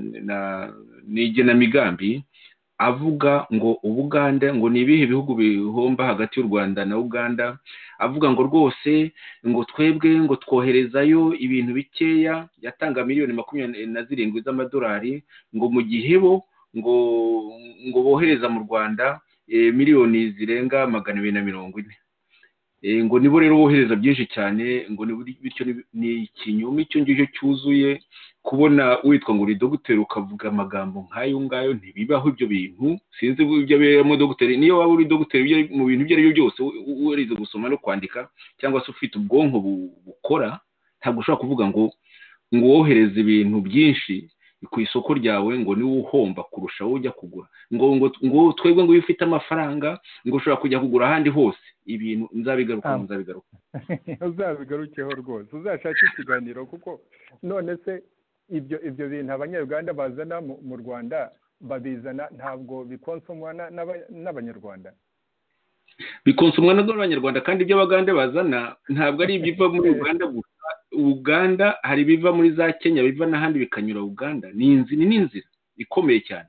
n'igenamigambi, avuga ngo Ubuganda ngo ni ibihe bihugu bihomba hagati y'u Rwanda na Uganda, avuga ngo rwose ngo twebwe ngo twoherezayo ibintu bikeya, yatanga miliyoni 27 z'amadolari, ngo mu gihe bo ngo bohereza mu Rwanda miliyoni zirenga 240. Ngo nibo rero bohereza byinshi cyane, ngo bityo ni ikinyoma icyo ngicyo cyuzuye. Kubona witwa ngo uri dogiteri ukavuga amagambo nk'ayo ngayo, ntibibaho ibyo bintu. Sinzi ibyo beramo dogiteri, niyo waba uri dogiteri mu bintu ibyo ari byo byose, warize gusoma no kwandika cyangwa se ufite ubwonko bukora, ntabwo ushobora kuvuga ngo wohereze ibintu byinshi ku isoko ryawe ngo niwe uhomba kurusha wowe ujya kugura. Ngo twebwe ngo ufite amafaranga ngo ushobora kujya kugura ahandi hose. Ibintu nzabigaruka. Uzabigarukeho rwose, uzashake ikiganiro, kuko none se ibyo bintu abanyarwanda bazana mu Rwanda babizana ntabwo bikonsomwa n'abanyarwanda? Bikonsomwa n'abanyarwanda, kandi ibyo abagande bazana ntabwo ari ibiva muri Uganda gusa. Uganda hari ibiva muri za Kenya, biva n'ahandi bikanyura Uganda. Ni inzira ikomeye cyane,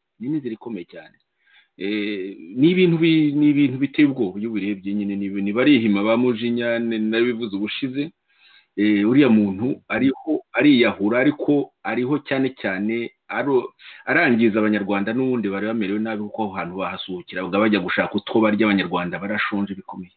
ni ibintu biteye ubwoba iyo ubirebye. Nyine ni barihima ba Mujinya, nabivuze ubushize. Uriya muntu ariyahura, ariko ariho cyane arangiza abanyarwanda n'ubundi bari bamerewe nabi, kuko aho hantu bahasuhukira bajya gushaka utwo barya. Abanyarwanda barashonje bikomeye.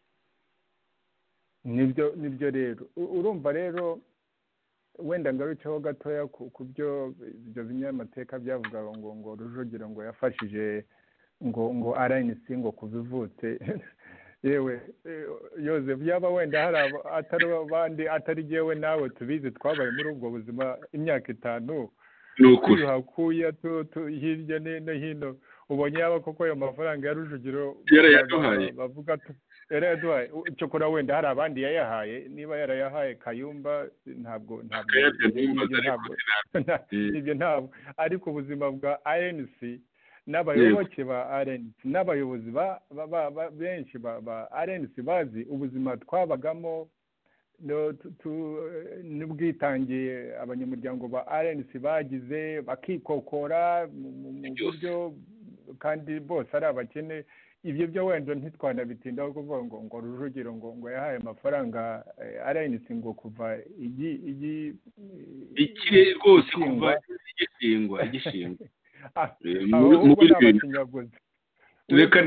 Nibyo rero urumva rero, wenda ngarukeho gatoya ku byo ibyo binyamateka byavugaga ngo Rujugiro ngo yafashije ngo RNC ngo kubivutse. Yewe Joseph, yaba wenda hari atari abandi, atari jewe nawe tubizi, twabaye muri ubwo buzima imyaka 5, hakuya hirya no hino. Ubonye yaba koko ayo mafaranga ya Rujugiro bavuga yarayaduhaye, cyokora wenda hari abandi yayahaye. Niba yarayahaye Kayumba, ntabwo ibyo ntabwo, ariko ubuzima bwa ANC n'abayoboke ba RNC n'abayobozi benshi ba RNC bazi ubuzima twabagamo n'ubwitange abanyamuryango ba RNC bagize bakikokora mu buryo kandi bose ari abakene. Ibyo byo wenda ntitwanabitindaho kuvuga ngo Rujugiro ngo yahaye amafaranga RNC ngo kuva ikire rwose kuva igishingwa reka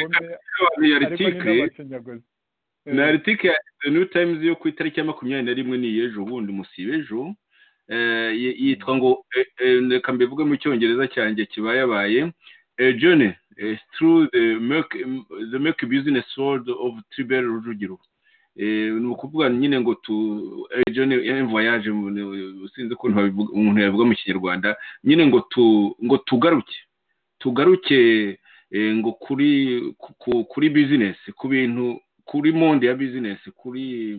na article ya The New Times yo ku itariki ya 21 ni ejo bundi musibe ejo yitwa ngo reka mbivuge mu cyongereza cyanjye kibaye journey through the milk business world of Tribert Rujugiro. Ni ukuvuga nyine ngo journey voyage sinzi ko umuntu yavuga mu Kinyarwanda nyine ngo tugaruke ngo kuri business ku bintu kuri monde ya business kuri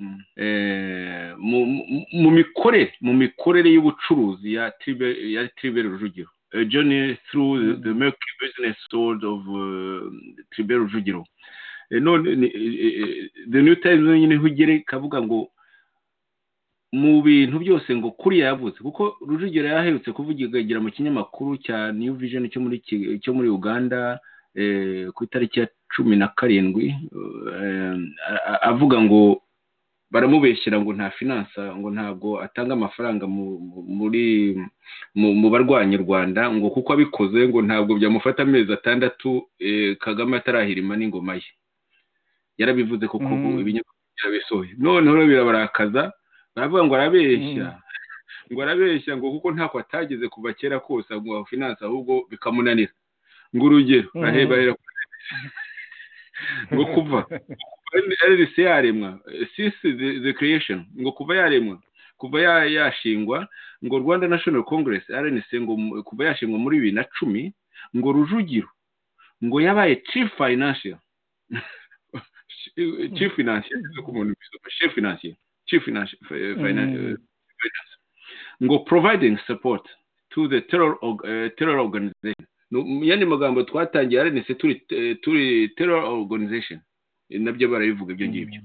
mu mikorere y'ubucuruzi ya Tribert Rujugiro. A journey through the milk business world of Tribert Rujugiro. The New Times nyine hugere kavuga ngo mu bintu byose ngo kuri yavuze kuko Rujugiro yaherutse kuvugira mu kinyamakuru cya New Vision cyo muri Uganda ku itariki ya 17 avuga ngo baramubeshyira ngo nta finance ngo ntago atanga amafaranga mu barwanya Rwanda ngo kuko abikoze ngo ntabwo byamufata amezi 6 Kagame atarahirima n'ingoma ye. Yarabivuze kuko ibinyamakuru bisohoye noneho birabarakaza baravuga ngo arabeshya ngo kuko ntako atageze kuva kera kose ngo finance ahubwo bikamunanira ngo urugero bahera ngo kuva RNC yaremwa since the creation ngo kuva yaremwa kuva yashingwa ngo Rwanda National Congress RNC ngo kuva yashingwa muri 2010 ngo Rujugiro ngo yabaye chief financier ngo providing support to the terror organization. Yani magambo twatangiye RNC turi terror organization nabyo barabivuga ibyo ngibyo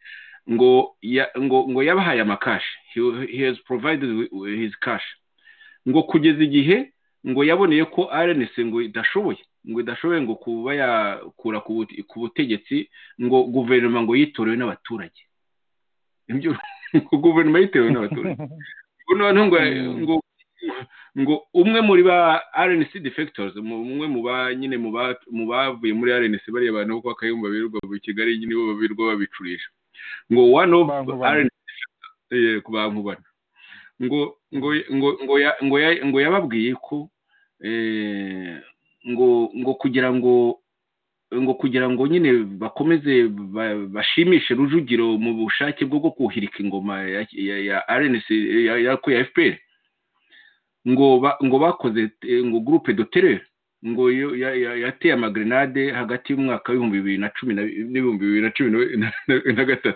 ngo yabahaye amakash. He has provided his cash ngo kugeza igihe ngo yaboneye ko RNC ngo idashoboye ngo kuba yakura ku butegetsi ngo guverinoma ngo yitorewe n'abaturage. Ibyo guverinoma yitorewe n'abaturage ngo umwe muri ba RNC defectors umwe mu bavuye muri RNC bari abantu ko akayumba birwa mu Kigali nyine bo babirwa babicurisha ngo one of RNC kubankubana ngo yababwiye ko ngo kugira ngo nyine bakomeze bashimishe Rujugiro mu bushake bwo kuhirika ingoma ya RNC ya FPR ngo bakoze ngo groupe de terreur ngo yateye amagrenade hagati y'umwaka wa 2010 na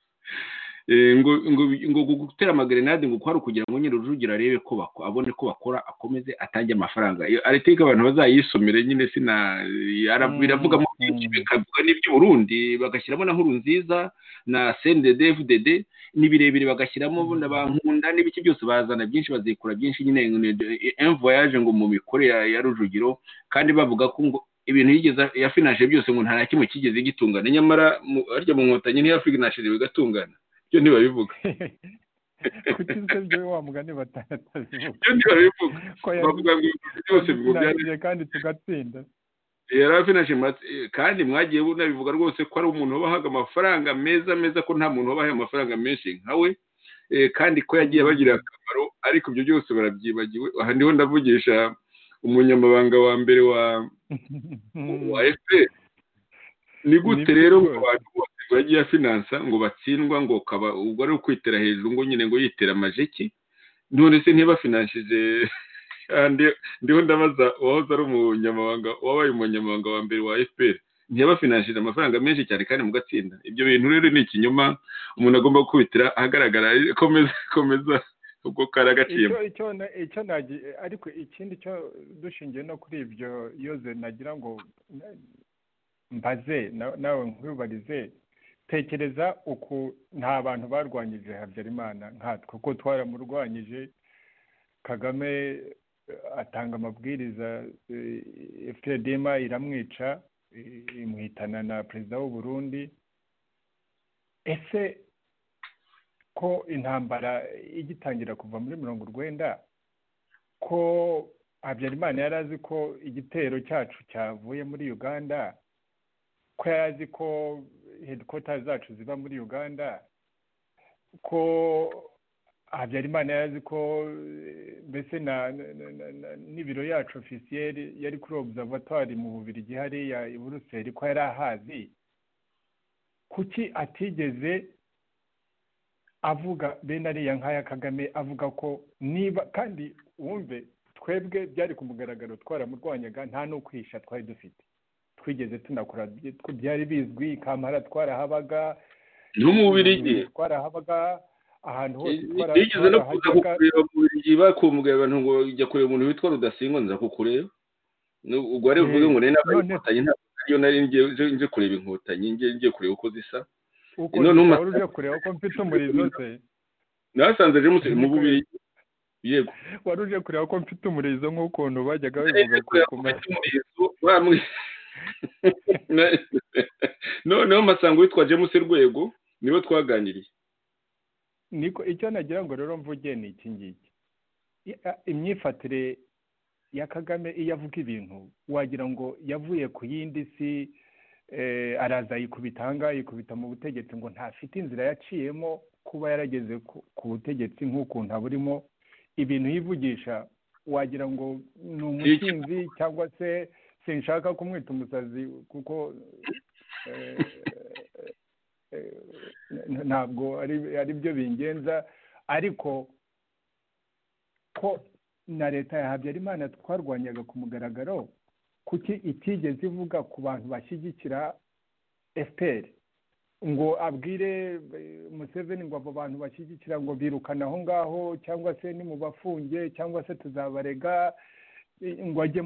2013 ngo gutera amagrenade ngo kwari kugira ngo nyine Rujugiro arebe ko abone ko bakora akomeze atange amafaranga. Ariko abantu bazayisomere nyine biravuga mu byinshi bikavuga n'ibyo Burundi bagashyiramo na nkuru nziza na CNDD-FDD nibirebire bagashyiramo n'abankunda n'ibiki byose bazana byinshi bazikura byinshi nyine un voyage ngo mu mikorere ya Rujugiro kandi bavuga ko ngo ibintu yigeze ya finance byose ngo nta kimwe kigeze gitungana nyamara arya mu nkotanyi ni Afrique bigatungana byo ntibabivuga kutizwe byo wa mugani batatabivuga byo ntibabivuga bavuga ngo byose bigubya kandi tugatsinda yarafinaje kandi mwagiye bunabivuga rwose ko ari umuntu wabahaga amafaranga meza ko nta muntu wabahaye amafaranga menshi nkawe kandi ko yagiye bagira akamaro ariko ibyo byose barabyibagiwe. Aha ndiho ndavugisha umunyamabanga wa mbere wa FPR. Ni gute rero ngo abantu bose bagiye finance ngo batsindwa ngo kaba ubwo ari ukwitera hejuru ngo nyine ngo yitera amajeki none se ntiba finanshije ndiho ndabaza wahoze ari umunyamabanga wabaye umunyamabanga wa mbere wa FPR ntiba finanshije amafaranga menshi cyane kandi mugatsinda. Ibyo bintu rero ni ikinyoma umuntu agomba kwitira ahagaragara komeza ubwo karagaciyemo icyo ariko ikindi cyo dushingiye no kuri ibyo yoze nagira ngo mbaze nawe nkwibarize tekereza uku nta bantu barwanyije Habyarimana nkatwe kuko twaramurwanyije Kagame atanga amabwiriza FPDM iramwica imuhitana na perezida w'u Burundi. Ese ko intambara igitangira kuva muri 1990 ko Habyarimana yari azi ko igitero cyacu cyavuye muri Uganda, ko yari azi ko headquarters zacu ziba muri Uganda, ko Habyarimana yari azi ko mbese n'ibiro yacu officiel yari kuri observatoire mu Bubiligi hariya i Buruseli, ko yari ahazi. Kuki atigeze avuga bene ariya nk'aya Kagame avuga ko niba kandi wumve twebwe byari ku mugaragaro twaramurwanyaga nta no kwisha twari dufite, twigeze tunakora byari bizwi, Kampala twarahabaga no mu Bubiligi twarahabaga ahantu hose twigeze no kuza kukureba mu Bubiligi bakumbwiye abantu ngo ujya kureba umuntu witwa Rudasingwa nza kukureba ubwo ari uvuge ngo nene n'abayifatanye ntabwo nari nje kureba inkotanyi ngiye kureba uko zisa none uje kureba ko mfite umurizo se nasanze je mu Bubiligi yego waruje kureba ko mfite umurizo nk'ukuntu bajyaga bavuga ko umurizo bamwe noneho masango witwa James Rwego nibo twaganiriye. Niko icyo nagira ngo rero mvuge ni iki ngiki, imyifatire ya Kagame iyo avuga ibintu wagira ngo yavuye ku yindi si, araza yikubita mu butegetsi ngo ntafite inzira yaciyemo kuba yarageze ku butegetsi nk'ukuntu aburimo. Ibintu yivugisha wagira ngo ni umusinzi cyangwa se sinshaka kumwita umusazi kuko ntabwo ari byo bingenza, ariko ko na leta ya Habyarimana twarwanyaga ku mugaragaro, kuki itigeze ivuga ku bantu bashyigikira FPR ngo abwire Museveni ngo abo bantu bashyigikira ngo birukana aho ngaho cyangwa se ni mu bafunge cyangwa se tuzabarega, ngo ajye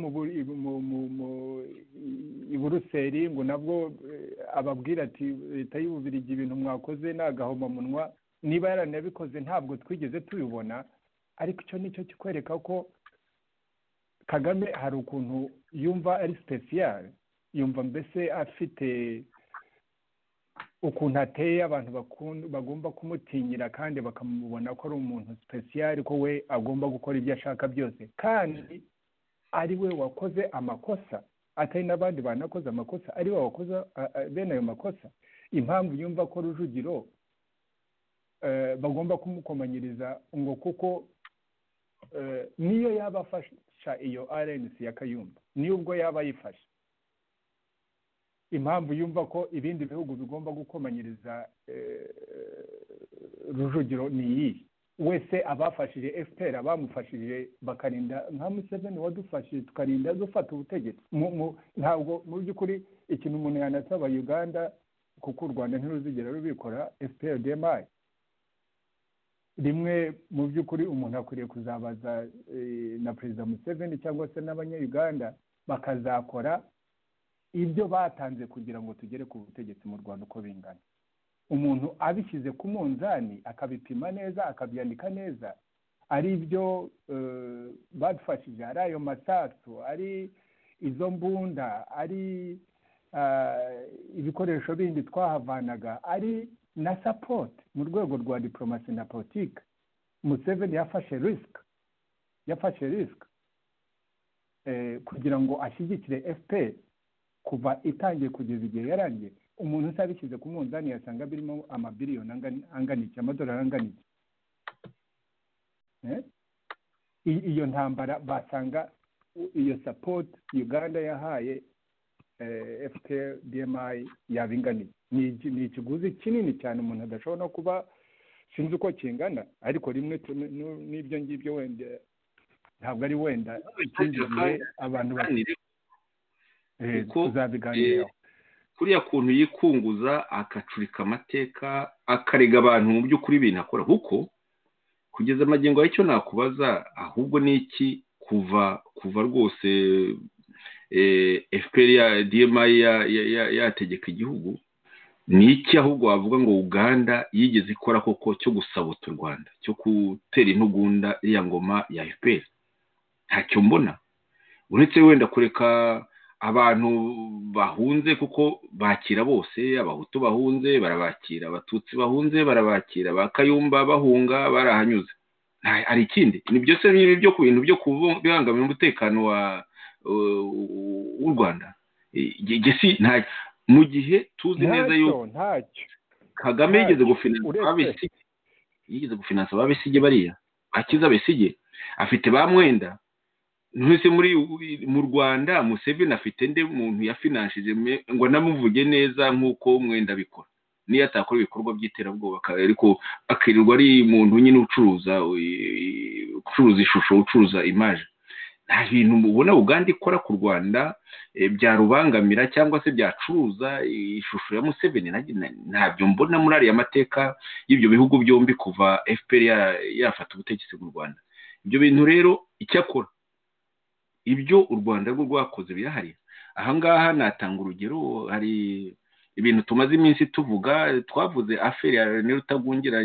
i Buruseli ngo nabwo ababwira ati leta y'Ububiligi ibintu mwakoze n'agahomamunwa. Niba yaranabikoze ntabwo twigeze tubibona, ariko icyo nicyo kikwereka ko Kagame hari ukuntu yumva ari special, yumva mbese afite ukuntu ateye abantu bagomba kumutinyira kandi bakamubona ko ari umuntu special, ko we agomba gukora ibyo ashaka byose, kandi ari we wakoze amakosa atari n'abandi banakoze amakosa, ari we wakoze bene ayo makosa. Impamvu yumva ko Rujugiro bagomba kumukomanyiriza ngo kuko niyo yaba afasha iyo RNC ya Kayumba, niyo ubwo yaba yifashe, impamvu yumva ko ibindi bihugu bigomba gukomanyiriza Rujugiro ni iyi. Wese abafashije FPR abamufashije bakarinda nka Museveni wadufashije tukarinda dufata ubutegetsi. Ntabwo mu by'ukuri ikintu umuntu yanasaba Uganda kuko u Rwanda ntiruzigera rubikora FPRDMI rimwe. Mu by'ukuri umuntu akwiriye kuzabaza na Perezida Museveni cyangwa se n'abanya-Uganda bakazakora ibyo batanze kugira ngo tugere ku butegetsi mu Rwanda uko bingana. Umuntu abishyize ku munzani akabipima neza akabyandika neza, ari ibyo badufashije, ari ayo masasu, ari izo mbunda, ari ibikoresho bindi twahavanaga, ari na support mu rwego rwa diplomasi na politiki. Museveni yafashe risk kugira ngo ashyigikire FPR kuva itangiye kugeza igihe yarangiye. Umuntu usabishyize ku munzani yasanga birimo amabiliyoni angana iki, amadolari angana iki. Iyo ntambara basanga iyo support Uganda yahaye FPRDMI yabingana iki. Ni ikiguzi kinini cyane umuntu adashobora no kuba sinzi uko kingana, ariko rimwe n'ibyo ngibyo wenda ntabwo ari wenda ikindi gihe abantu tuzabiganiraho. Kuriya kuntu yikunguza akacurika amateka akarega abantu mu by'ukuri binakora, kuko kugeza amagingo y'icyo nakubaza ahubwo ni iki kuva rwose FPR ya DMI yategeka igihugu, ni iki ahubwo wavuga ngo Uganda yigeze ikora koko cyo gusabota u Rwanda, cyo gutera intugunda iriya ngoma ya FPR? Ntacyo mbona, uretse wenda kureka abantu bahunze, kuko bakira bose, abahutu bahunze barabakira, abatutsi bahunze barabakira, bakayumba bahunga barahanyuze. Hari ikindi? Ni byose byo ku bintu byo kubangamira umutekano w'u Rwanda. Gesi nta mu gihe tuzi neza yuko Kagame yigeze gufinansa ababesige bariya akiza besige, afite ba Mwenda. Ntuse mu Rwanda Museveni afite nde muntu yafinanshije ngo namuvuge neza nk'uko Mwenda bikora, niyo atakora ibikorwa by'iterabwoba, ariko akirirwa ari muntu nyine ucuruza ishusho, ucuruza image. Nta bintu mubona Uganda ikora ku Rwanda byarubangamira cyangwa se byacuruza ishusho ya Museveni? Ntabyo mbona muri ariya mateka y'ibyo bihugu byombi kuva FPR yafata ubutegetsi mu Rwanda. Ibyo bintu rero icyakora ibyo u Rwanda rwo rwakoze birahari. Ahangaha natanga urugero, hari ibintu tumaze iminsi tuvuga, twavuze affaire ya René Rutagungira,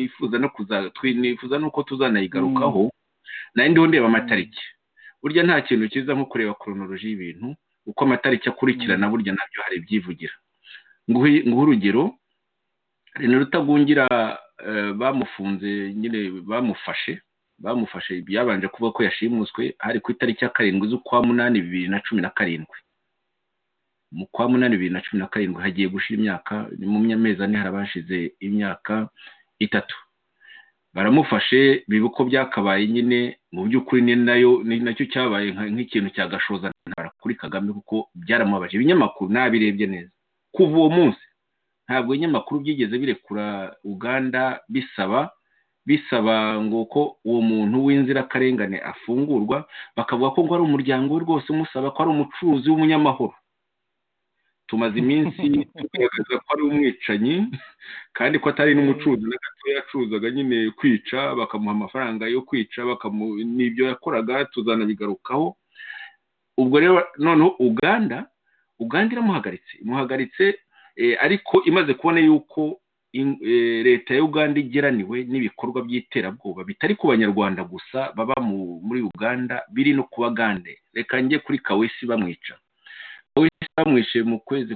nifuza nuko tuzanayigarukaho. Ndiho ndeba amatariki, burya nta kintu kiza nko kureba chronology y'ibintu, uko amatariki akurikirana burya nabyo hari ibyivugira. Nguhe urugero, René Rutagungira bamufunze nyine, bamufashe byabanje kuvuga ko yashimuswe hari ku itariki ya 7 z'ukwa 8 2017. Mu kwa 8 2017 hagiye gushira imyaka, mu myamezi ane harabashize imyaka 3. Baramufashe bibuko byakabaye nyine, mu by'ukuri ni nacyo cyabaye nk'ikintu cyagashoza kuri Kagame, kuko byaramubabaje. Ibinyamakuru nabirebye neza kuva uwo munsi, ntabwo ibinyamakuru byigeze birekura Uganda bisaba ngo ko uwo muntu w'inzirakarengane afungurwa, bakavuga ko ngo ari umuryango we rwose umusaba ko ari umucuruzi w'umunyamahoro. Tumaze iminsi tugaragaza ko ari umwicanyi, kandi ko atari n'umucuruzi na gato, yacuruzaga nyine kwica, bakamuha amafaranga yo kwica, n'ibyo yakoraga tuzanabigarukaho. Ubwo rero noneho Uganda imuhagaritse, ariko imaze kubona yuko leta ya Uganda igeraniwe n'ibikorwa by'iterabwoba bitari ku banyarwanda gusa baba muri Uganda, biri no ku Bagande. Reka njye kuri Kawesi bamwishe mu kwezi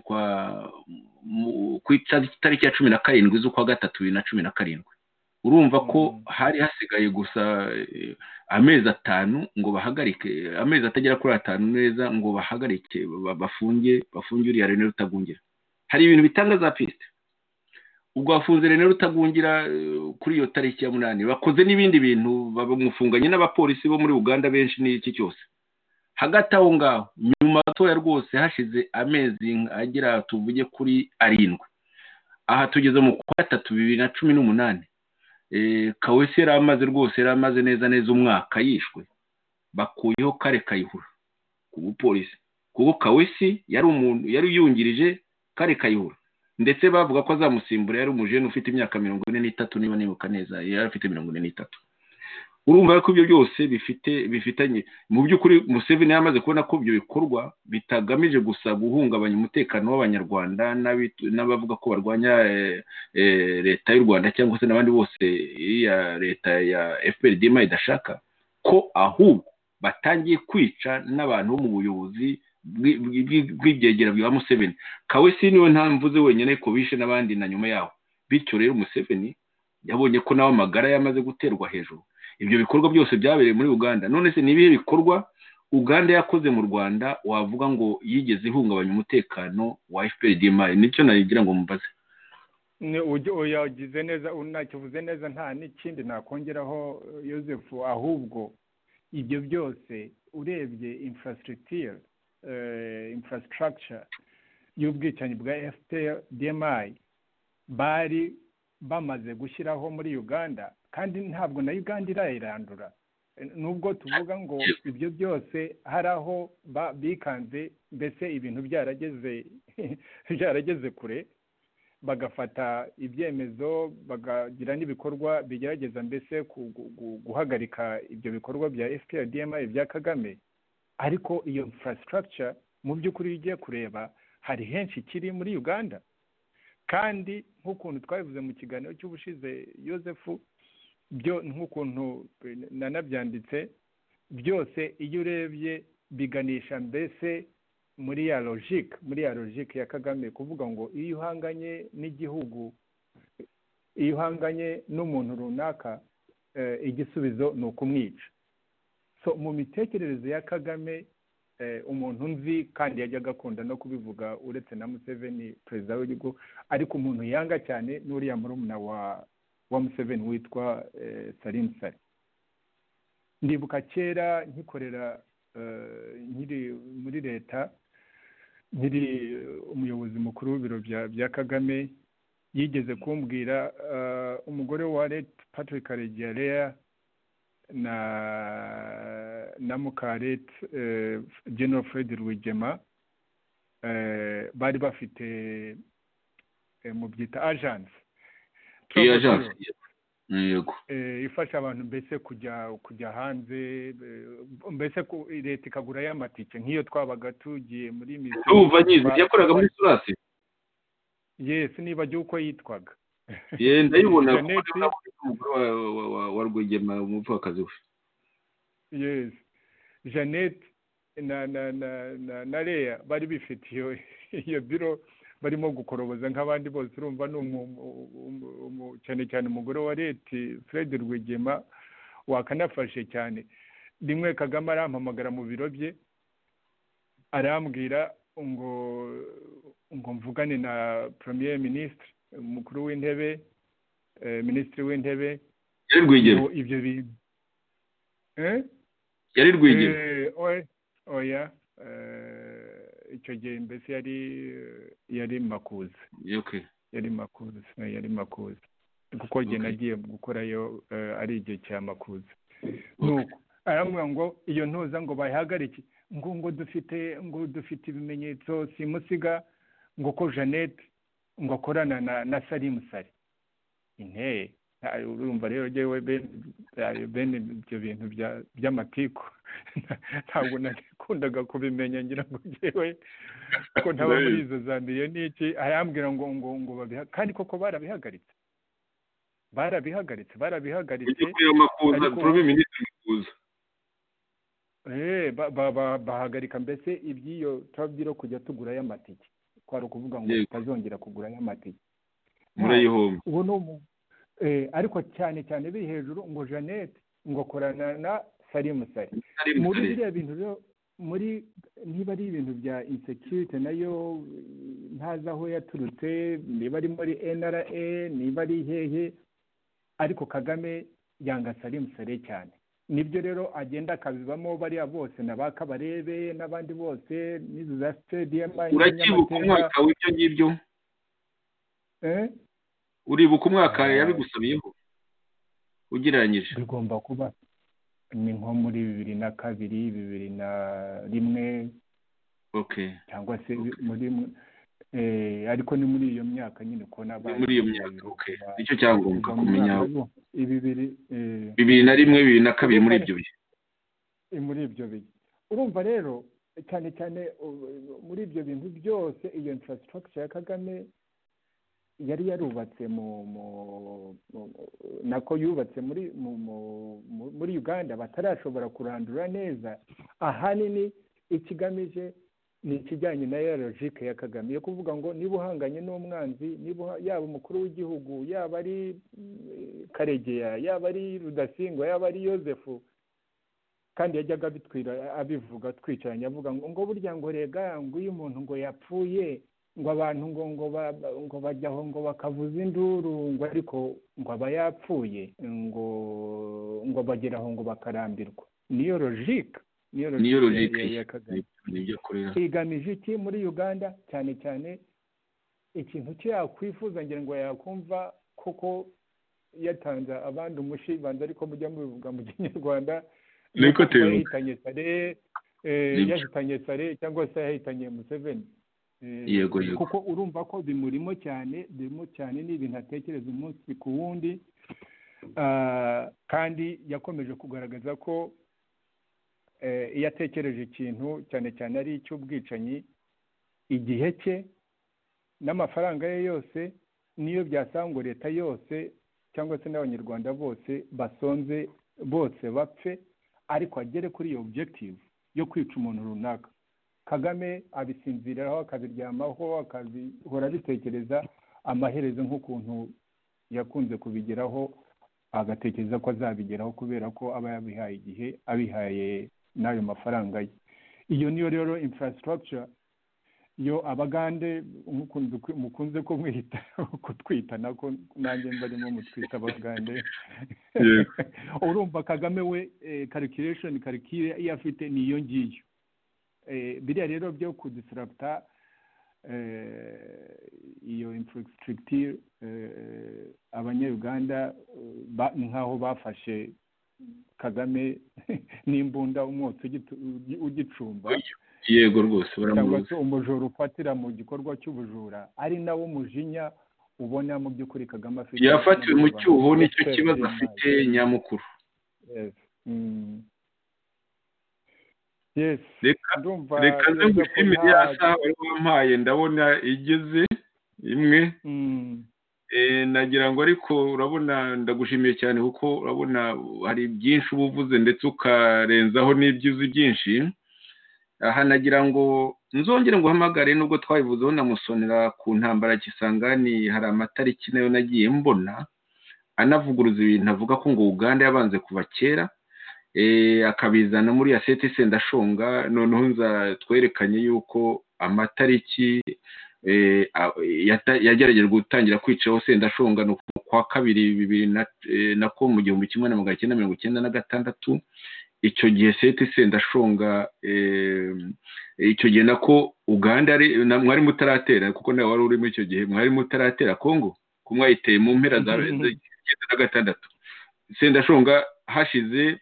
ku itariki ya 17 z'ukwa 3 2017. Urumva ko hari hasigaye gusa amezi 5 ngo bahagarike, amezi atagera kuri 5 neza ngo bahagarike, bafunge uriya René Rutagungira. Hari ibintu bitanga za piste. Ubwo bafunze René Rutagungira kuri iyo tariki ya 8, bakoze n'ibindi bintu, bamufunganye n'abapolisi bo muri Uganda benshi n'iki cyose. Hagati aho ngaho nyuma gatoya rwose hashize amezi agera tuvuge kuri 7, aha tugeze mu kwa 3 2018, Kawesi yaramaze neza umwaka yishwe, bakuyeho Kare Kayihura ku bupolisi, kuko Kawesi yari yungirije Kare Kayihura, ndetse bavuga ko azamusimbura yari umujene ufite imyaka 43 niba nibuka neza, yari afite 43. Urumva ko ibyo byose bifitanye mu by'ukuri. Museveni yamaze kubona ko ibyo bikorwa bitagamije gusa guhungabanya umutekano w'abanyarwanda n'abavuga ko barwanya leta y'u Rwanda cyangwa se n'abandi bose ya leta ya FPRDM idashaka, ko ahubwo batangiye kwica n'abantu bo mu buyobozi bw'ibyegera bya Museveni. Kawesi niwe ntamvuze wenyine ko bishe n'abandi na nyuma yaho. Bityo rero Museveni yabonye ko nawe amagara yamaze guterwa hejuru. Ibyo bikorwa byose byabereye muri Uganda. None se nibihe bikorwa Uganda yakoze mu Rwanda wavuga ngo yigeze ihungabanya umutekano wa FPRDM? Nicyo nagira ngo mbaze. Yagize neza, unakivuze neza, nta n'ikindi nakongeraho Joseph, ahubwo ibyo byose urebye infrastructure y'ubwicanyi bwa FPRDM bari bamaze gushyiraho muri Uganda, kandi ntabwo na Uganda irayirandura. Nubwo tuvuga ngo ibyo byose hari aho bikanze, mbese ibintu byarageze kure, bagafata ibyemezo bagagira n'ibikorwa bigerageza mbese guhagarika ibyo bikorwa bya FPRDM ibya Kagame. Ariko iyo infrastructure mu by'ukuri ugiye kureba hari henshi kiri muri Uganda, kandi nk'ukuntu twabivuze mu kiganiro cy'ubushize Yosefu, byo nk'ukuntu nanabyanditse, byose iyo urebye biganisha mbese muri ya logique ya Kagame, kuvuga ngo iyo uhanganye n'igihugu, iyo uhanganye n'umuntu runaka, igisubizo ni ukumwica. So mu mitekerereze ya Kagame, umuntu nzi kandi yajyaga akunda no kubivuga uretse na Museveni perezida w'igihugu, ariko umuntu yanga cyane n'uriya murumuna wa Museveni witwa Salim Saleh. Ndibuka kera nkikorera nkiri muri leta, nkiri umuyobozi mukuru w'ibiro bya Kagame, yigeze kumbwira umugore wa Patrick Karegeya na Mukaret General Fred Rwigema bari bafite mu byita agence ifasha abantu mbese kujya hanze, mbese leta ikagura y'amatike nk'iyo twabaga tugiye muri misiyo yakoraga muri Surasi. Yes, nibagiwe uko yitwaga. Ndayibona wa Rwigema umupfakazi we. Yes, Jeannette na Leya bari bifite iyo biro barimo gukoroboza nk'abandi bose. Urumva ni cyane cyane umugore wa leta Fred Rwigema wakanafashe cyane. Rimwe Kagame arampamagara mu biro bye, arambwira ngo mvugane na Premier Ministre, umukuru w'intebe, Minisitiri w'intebe. Yari Rwigema ibyo bintu yari Rwigema oya icyo gihe mbese yari Makuza. Okay. yari Makuza kuko njye nagiye gukorayo ari igihe cya Makuza. Nuko aramubwira ngo iyo ntuza ngo bayihagarike, ngo dufite ibimenyetso simusiga ngo ko Jeannette ngo akorana na Salim Saleh. Inteye urumva rero jewe bene ibyo bintu by'amatiku ntabwo nakundaga kubimenya, ngira ngo jewe ko ntaba muri izo zambiye n'iki. Arambwira ngo babiha, kandi koko barabihagaritse bahagarika mbese iby'iyo turabyiro kujya tugurayo amatike, kwari ukuvuga ngo tutazongera kugurayo amatike murayihomba. ubu ariko cyane biri hejuru ngo Jeannette ngo akorana na Salim Saleh. Muri biriya bintu rero, muri niba ari ibintu bya insecurity nayo ntazi aho yaturutse, niba ari muri NRA niba ari hehe, ariko Kagame yanga Salim Saleh cyane. Nibyo rero agenda akabibamo bariya bose n'abakabarebe n'abandi bose n'izo za stadium. Urakibuka umwaka w'ibyo ngibyo? Uribuka umwaka yabigusabiyeho ugereranyije? Bigomba kuba ni nko muri 2002 2001. Okay. Cyangwa se muri ariko ni muri iyo myaka nyine ko nabaye muri iyo myaka. Okay. Nicyo cyangombwa kumenya. 2001 2002 muri ibyo bihe. Muri ibyo bihe urumva rero cyane muri ibyo bintu byose iyo infrastructure ya Kagame yari yarubatse nako yubatse muri Uganda batarashobora kurandura neza. Ahanini ikigamije ni ikijyanye na ya logique ya Kagame yo kuvuga ngo niba uhanganye n'umwanzi, niba yaba umukuru w'igihugu, yaba ari Karegeya, yaba ari Rudasingwa, yaba ari Yosefu, kandi yajyaga abivuga twicaranye avuga ngo burya ngo rega ngo uyu muntu ngo yapfuye ngo abantu ngo bajyaho ngo bakavuza induru ngo ariko ngo aba yapfuye ngo bageraho ngo bakarambirwa. Niyo logique ya Kagame. Igamije iki muri Uganda? cyane ikintu cyo yakwifuza ngira ngo yakumva koko yatanze abandi umushi banza ariko mujya mubivuga mu Kinyarwanda. Yahitanye Saleh cyangwa se yahitanye Museveni. yego kuko urumva ko birimo cyane n'ibintu atekereza umunsi ku wundi, kandi yakomeje kugaragaza ko iyo atekereje ikintu cyane cyane ari icy'ubwicanyi, igihe cye n'amafaranga ye yose niyo byasaba ngo leta yose cyangwa se n'abanyarwanda bose basonze bose bapfe, ariko agere kuri iyo objective yo kwica umuntu runaka. Kagame abisinziraho, akabiryamaho, akabihora abitekereza, amaherezo nk'ukuntu yakunze kubigeraho, agatekereza ko azabigeraho kubera ko aba yabihaye igihe, abihaye n'ayo mafaranga ye. Iyo niyo rero infrastructure yo abagande mukunze ko mwita kutwita, nako nanjye mbarimo mutwita abagande. Urumva Kagame we calcule iyo afite niyo ngiyo. Biriya rero byo kudisrupta iyo infrastructure, abanyarwanda nk'aho bafashe Kagame n'imbunda umwotsi ugicumba, yego rwose cyangwa se umujura ufatira mu gikorwa cy'ubujura, ari nawo mujinya ubona mu by'ukuri Kagame afite. Yafatiwe mu cyuho, nicyo kibazo afite nyamukuru. Reka nze ngushimire ya saha wari wampaye, ndabona igeze imwe. Nagira ngo ariko urabona ndagushimiye cyane kuko urabona hari byinshi uba uvuze ndetse ukarenzaho n'ibyiza byinshi. Aha nagira ngo nzongere ngo uhamagare, nubwo twabivuzeho na Musonera ku ntambara Kisangani, hari amatariki nayo nagiye mbona anavuguruza ibintu, avuga ko ngo Uganda yabanze kuva kera, akabizana muri ya seti Sendashonga. Noneho nza twerekanye yuko amatariki yagerageje gutangira kwicaho Sendashonga no kwa kabiri 2000 nako mu 1996. Icyo gihe seti Sendashonga, icyo gihe nako Uganda mwari mutaratera, kuko nawe wari uri muri icyo gihe, mwari mutaratera Kongo, kumwayiteye mu mpera za 1996. Sendashonga hashize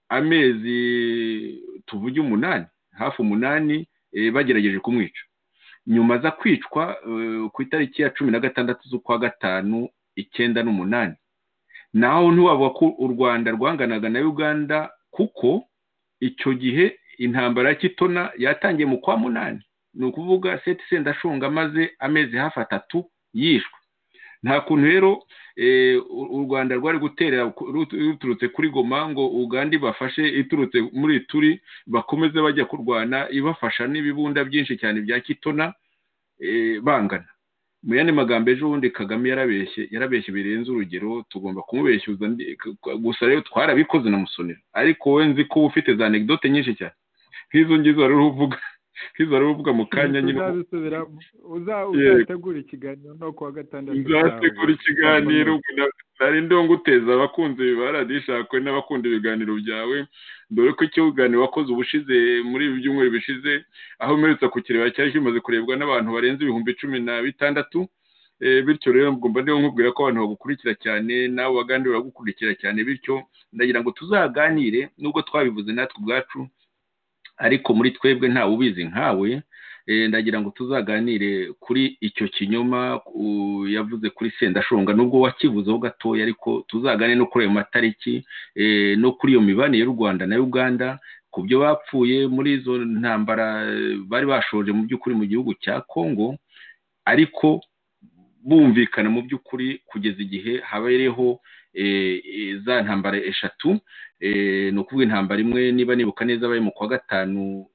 amezi tuvuge 8, hafi 8, bagerageje kumwica. Nyuma za kwicwa ku itariki ya 16 z'ukwa gatanu 1998, naho ntiwavuga ko u Rwanda rwanganaga na Uganda, kuko icyo gihe intambara ya Kitona yatangiye mu kwa 8. Ni ukuvuga seti Sendashonga maze amezi hafi 3 yishwe. Nta kuntu rero u Rwanda rwari gutera ruturutse kuri Goma ngo Uganda bafashe iturutse muri Turi bakomeze bajya kurwana, ibafasha n'ibibunda byinshi cyane bya Kitona bangana. Mu yandi magambo, ejo bundi Kagame yarabeshye birenze urugero, tugomba kumubeshyuza. Gusa rero twarabikoze na Musonera, ariko wowe nzi ko ufite za anecdote nyinshi cyane nk'izo ngizo wari uvuga mu kanya nyine. Uzategura ikiganiro no kuwa gatandatu. Nzategura ikiganiro, nari ndonguteza abakunzi baradishakwe n'abakunda ibiganiro byawe, dore ko icyo uganira wakoze ubushize muri ibi byumweru bishize, aho umerutse kukireba cyari kimaze kurebwa n'abantu barenze 16,000. Bityo rero ngomba ndiho nkubwira ko abantu bagukurikira cyane, nawe Bagande baragukurikira cyane. Bityo ndagira ngo tuzaganire, nubwo twabivuze natwe ubwacu, ariko muri twebwe ntawe ubizi nkawe. Ndagira ngo tuzaganire kuri icyo kinyoma yavuze kuri Sendashonga, nubwo wakivuzeho gatoya, ariko tuzaganire no kuri ayo matariki, no kuri iyo mibanire y'u Rwanda na Uganda, ku byo bapfuye muri izo ntambara bari bashoje mu by'ukuri mu gihugu cya Kongo, ariko bumvikana mu by'ukuri kugeza igihe habereho za ntambara 3. Ni ukuvuga intambara imwe niba nibuka neza baye mu kwa gatanu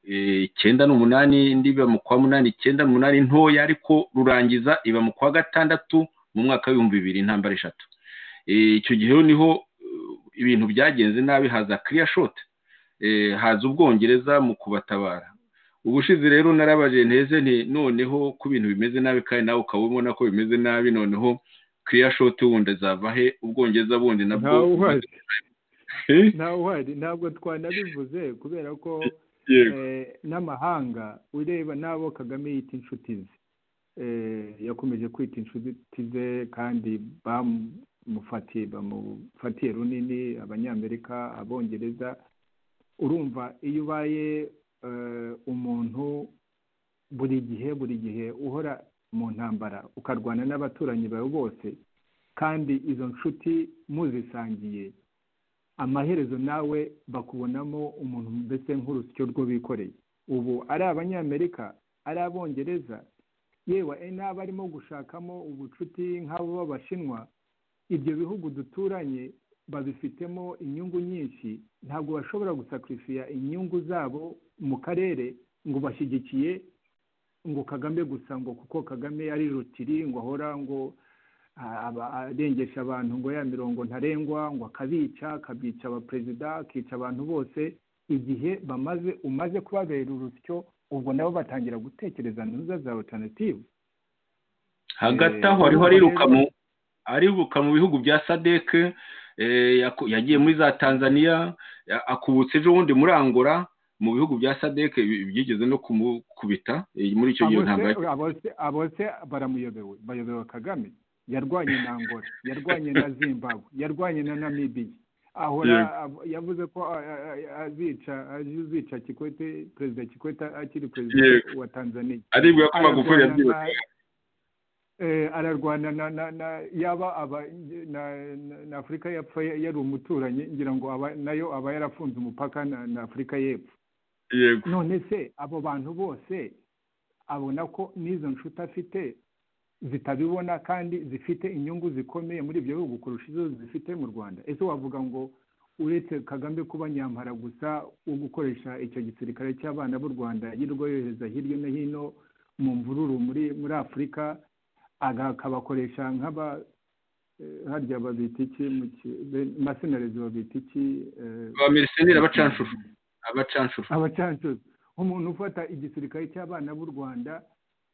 98, indi iba mu kwa 8 98 ntoya, ariko rurangiza iba mu kwa gatandatu mu mwaka wa 2000, intambara 3. Icyo gihe niho ibintu byagenze nabi, haza clear shot, haza Ubwongereza mu kubatabara. Ubushize rero narabaje nteze nti noneho ku bintu bimeze nabi, kandi nawe ukabona ko bimeze nabi, noneho clear shot wundi zavahe Ubwongereza bundi nabwo ntabwo twanabivuze, kubera ko n'amahanga ureba nabo Kagame yita inshuti ze, yakomeje kwita inshuti ze, kandi bamufatiye runini, Abanyamerika, Abongereza. Urumva iyo ubaye umuntu buri gihe uhora mu ntambara ukarwana n'abaturanyi bawe bose kandi izo nshuti muzisangiye amaherezo nawe bakubonamo umuntu mbese nk'urusyo rwo bikoreye. Ubu ari abanyamerika ari abongereza yewe n'abarimo gushakamo ubucuti nk'abo b'abashinwa, ibyo bihugu duturanye babifitemo inyungu nyinshi, ntabwo bashobora gusakrifiya inyungu zabo mu karere ngo bashyigikiye ngo Kagame gusa, ngo kuko Kagame ari rutiri ngo ahora ngo arengesha abantu ngo ya mirongo ntarengwa, ngo akabica abaperezida, akica abantu bose. Igihe umaze kubabera urusyo, ubwo nabo batangira gutekereza ntuza za alternative. Hagati aho hariho ariruka mu bihugu bya SADC, yagiye muri za Tanzania, akubutse ejo bundi muri Angola, mu bihugu bya SADC byigeze no kumukubita muri icyo gihe. Abose bayobewe Kagame. Yarwanye na Angola, yarwanye na Zimbabwe, yarwanye na Namibia. Ahora yavuze ko azica Kikwete, Perezida Kikwete akiri perezida wa Tanzania. Aribwa ko Magufuli yabyibuka. Ararwana na yaba na Afrika y'Epfo yari umuturanyi, ngira ngo nayo aba yarafunze umupaka na Afrika y'Epfo. Yego. None se abo bantu bose abona ko n'izo nshuti afite zitabibona kandi zifite inyungu zikomeye muri ibyo bihugu kurusha izo zifite mu Rwanda. Ese wavuga ngo uretse Kagame kuba nyampara gusa wo gukoresha icyo gisirikare cy'abana b'u Rwanda yirirwa yohereza hirya no hino mu mvururu muri Afurika, akabakoresha harya babita iki masenarezi babita iki abamerceneri abacanshuro. Umuntu ufata igisirikare cy'abana b'u Rwanda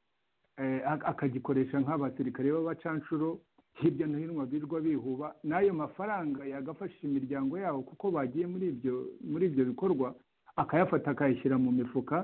akagikoresha nk'abasirikare b'abacanshuro hirya no hino birirwa bihuba, n'ayo mafaranga yagafashisha imiryango yabo kuko bagiye muri ibyo bikorwa, akayafata akayashyira mu mifuka.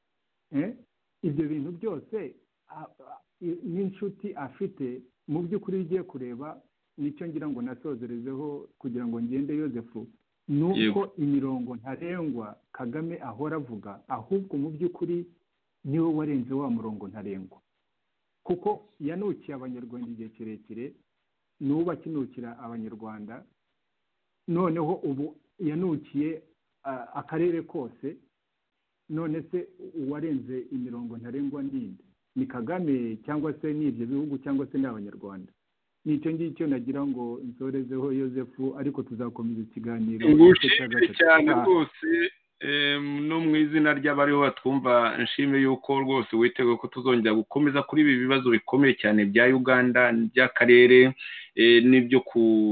Ibyo bintu byose n'inshuti afite mu by'ukuri ugiye kureba, nicyo ngira ngo nasozerezeho kugira ngo ngende Yozefu, nuko imirongo ntarengwa Kagame ahora avuga, ahubwo mu by'ukuri niwe warenze wa murongo ntarengwa, kuko yanukiye abanyarwanda igihe kirekire, n'ubu akinukira abanyarwanda, noneho ubu yanukiye akarere kose. None se uwarenze imirongo ntarengwa ninde? Ni Kagame cyangwa se n'ibyo bihugu cyangwa se n'abanyarwanda? Nicyo ngicyo nagira ngo nsorezeho Yozefu, ariko tuzakomeza ikiganiro. Ngushimire cyane rwose, no mu izina ry'abariho batwumva, nshime yuko rwose witeguye ko tuzongera gukomeza kuri ibi bibazo bikomeye cyane bya Uganda, by'akarere, n'ibyo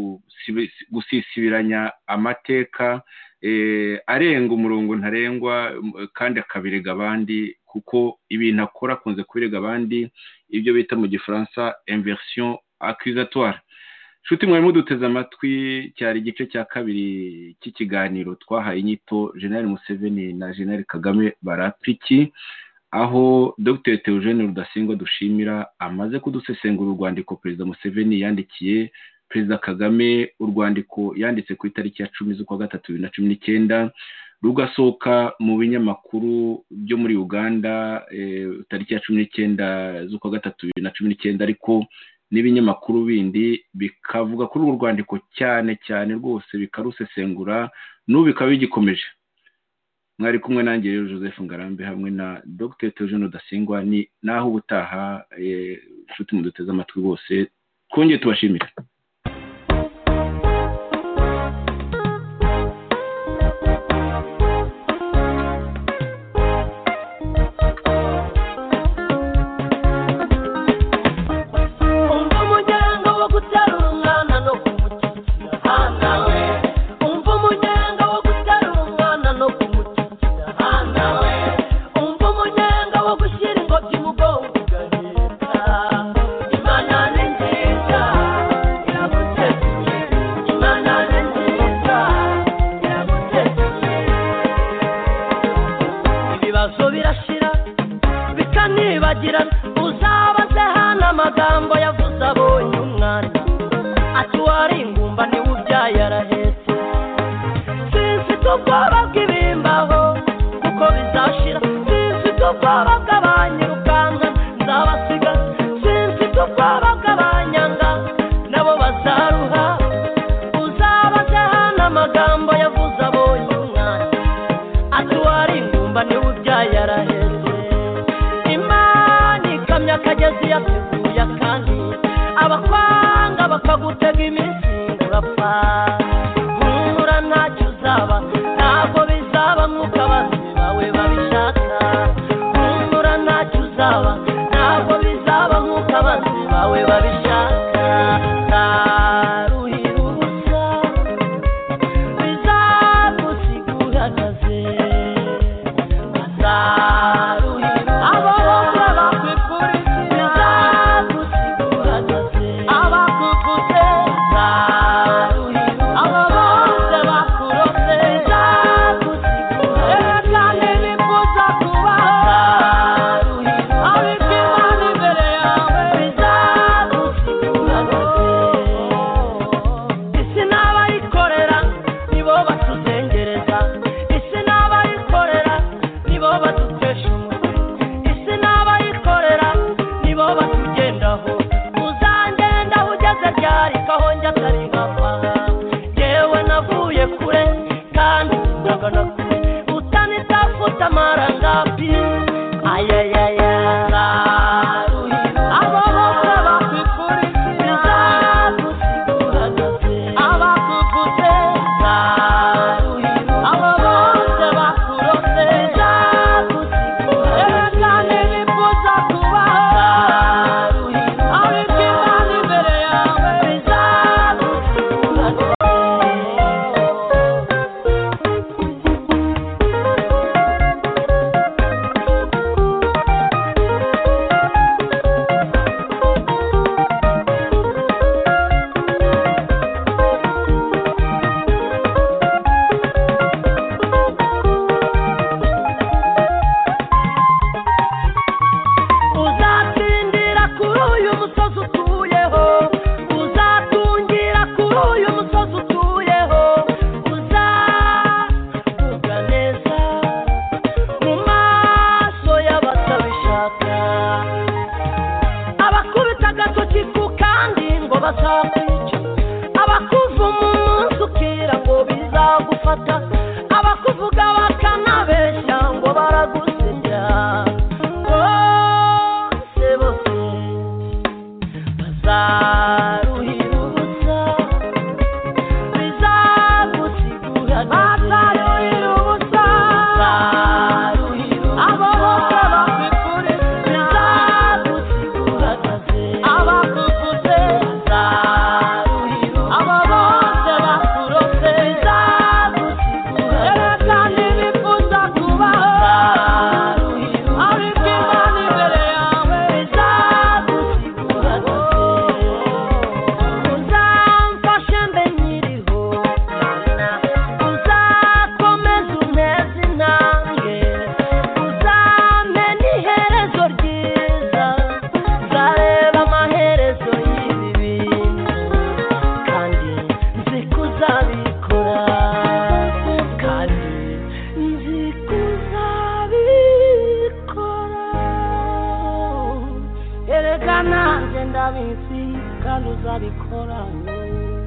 gusisibiranya amateka arenga umurongo ntarengwa kandi akabirega abandi, kuko ibintu akora akunze kubirega abandi, ibyo bita mu Gifaransa inversion accusatoire. Nshuti mwari muduteze amatwi, cyari igice cya kabiri cy'ikiganiro twahaye inyito General Museveni na General Kagame barapiki, aho Dr. Theogene Rudasingwa dushimira amaze kudusesengura urwandiko Perezida Museveni yandikiye Perezida Kagame, urwandiko yanditse ku itariki ya 10 z'ukwa gatatu 2019, rugasohoka mu binyamakuru byo muri Uganda tariki ya 19 z'ukwa gatatu 2019, ariko n'ibinyamakuru bindi bikavuga kuri urwo rwandiko cyane cyane rwose, bikarusesengura n'ubu bikaba bigikomeje. Mwari kumwe nanjye rero Joseph Ngarambe hamwe na Dr. Theogene Rudasingwa, ni naho ubutaha. Nshuti muduteze amatwi bose, twongeye tubashimira. uvuga iminsi urapfa humura ntacyo uzaba ntabwo bizaba nk'uko abanzi bawe babishaka humura ntacyo uzaba ntabwo bizaba nk'uko abanzi bawe babishaka ntaruhira ubusa bizagusigura akazi ntaruhira abo bose bakwifuriza bizagusigura akazi abakuvuze ntaruhira abo bose bakurose bizagusigura akazi bifuza kubaho ntaruhira abikimana imbere yawe bizagusigura akazi isi n'abayikorera nibo batuzengereza isi n'abayikorera nibo badutesha umutwe isi n'abayikorera nibo batugendaho uzangenda ugeze ryari kaho njya atari nkava yewe navuye kure kandi ndagana kure utanitafuta amarangapi ayayaya abo bose bakwifuriza bizagusigura akazi abakuvuze abo bose bakurose bizagusigura akazi bifuza kubaho abikimana imbere yawe bizagusigura akazi uzatsindira kuri uyu musozi utuyeho uzatungira kuri uyu musozi utuyeho uzavuga neza mu maso y'abatabishaka abakubita agatoki ku kandi ngo bazakwica abakuvuma umunsi ukira ngo bizagufata abakuvuga bakanabeshya ngo baragusebya bose bazaruhira ubusa bizagusigura bazaruhira ubusa abo bose bakwifuriza bizagusigura akazi abakuvuze abo bose bakurose bizagusigura akazi bifuza kubaho abikimana imbere yawe bizagusigura akazi uzamfashe mbe nyiriho mana uzakomeza unteze intambwe uzampe n'iherezo ryiza nzareba amaherezo y'ibi bintu kandi nzi ko uzabikora kandi nzi ko uzabikora erega nanjye ndabizi kandi uzabikora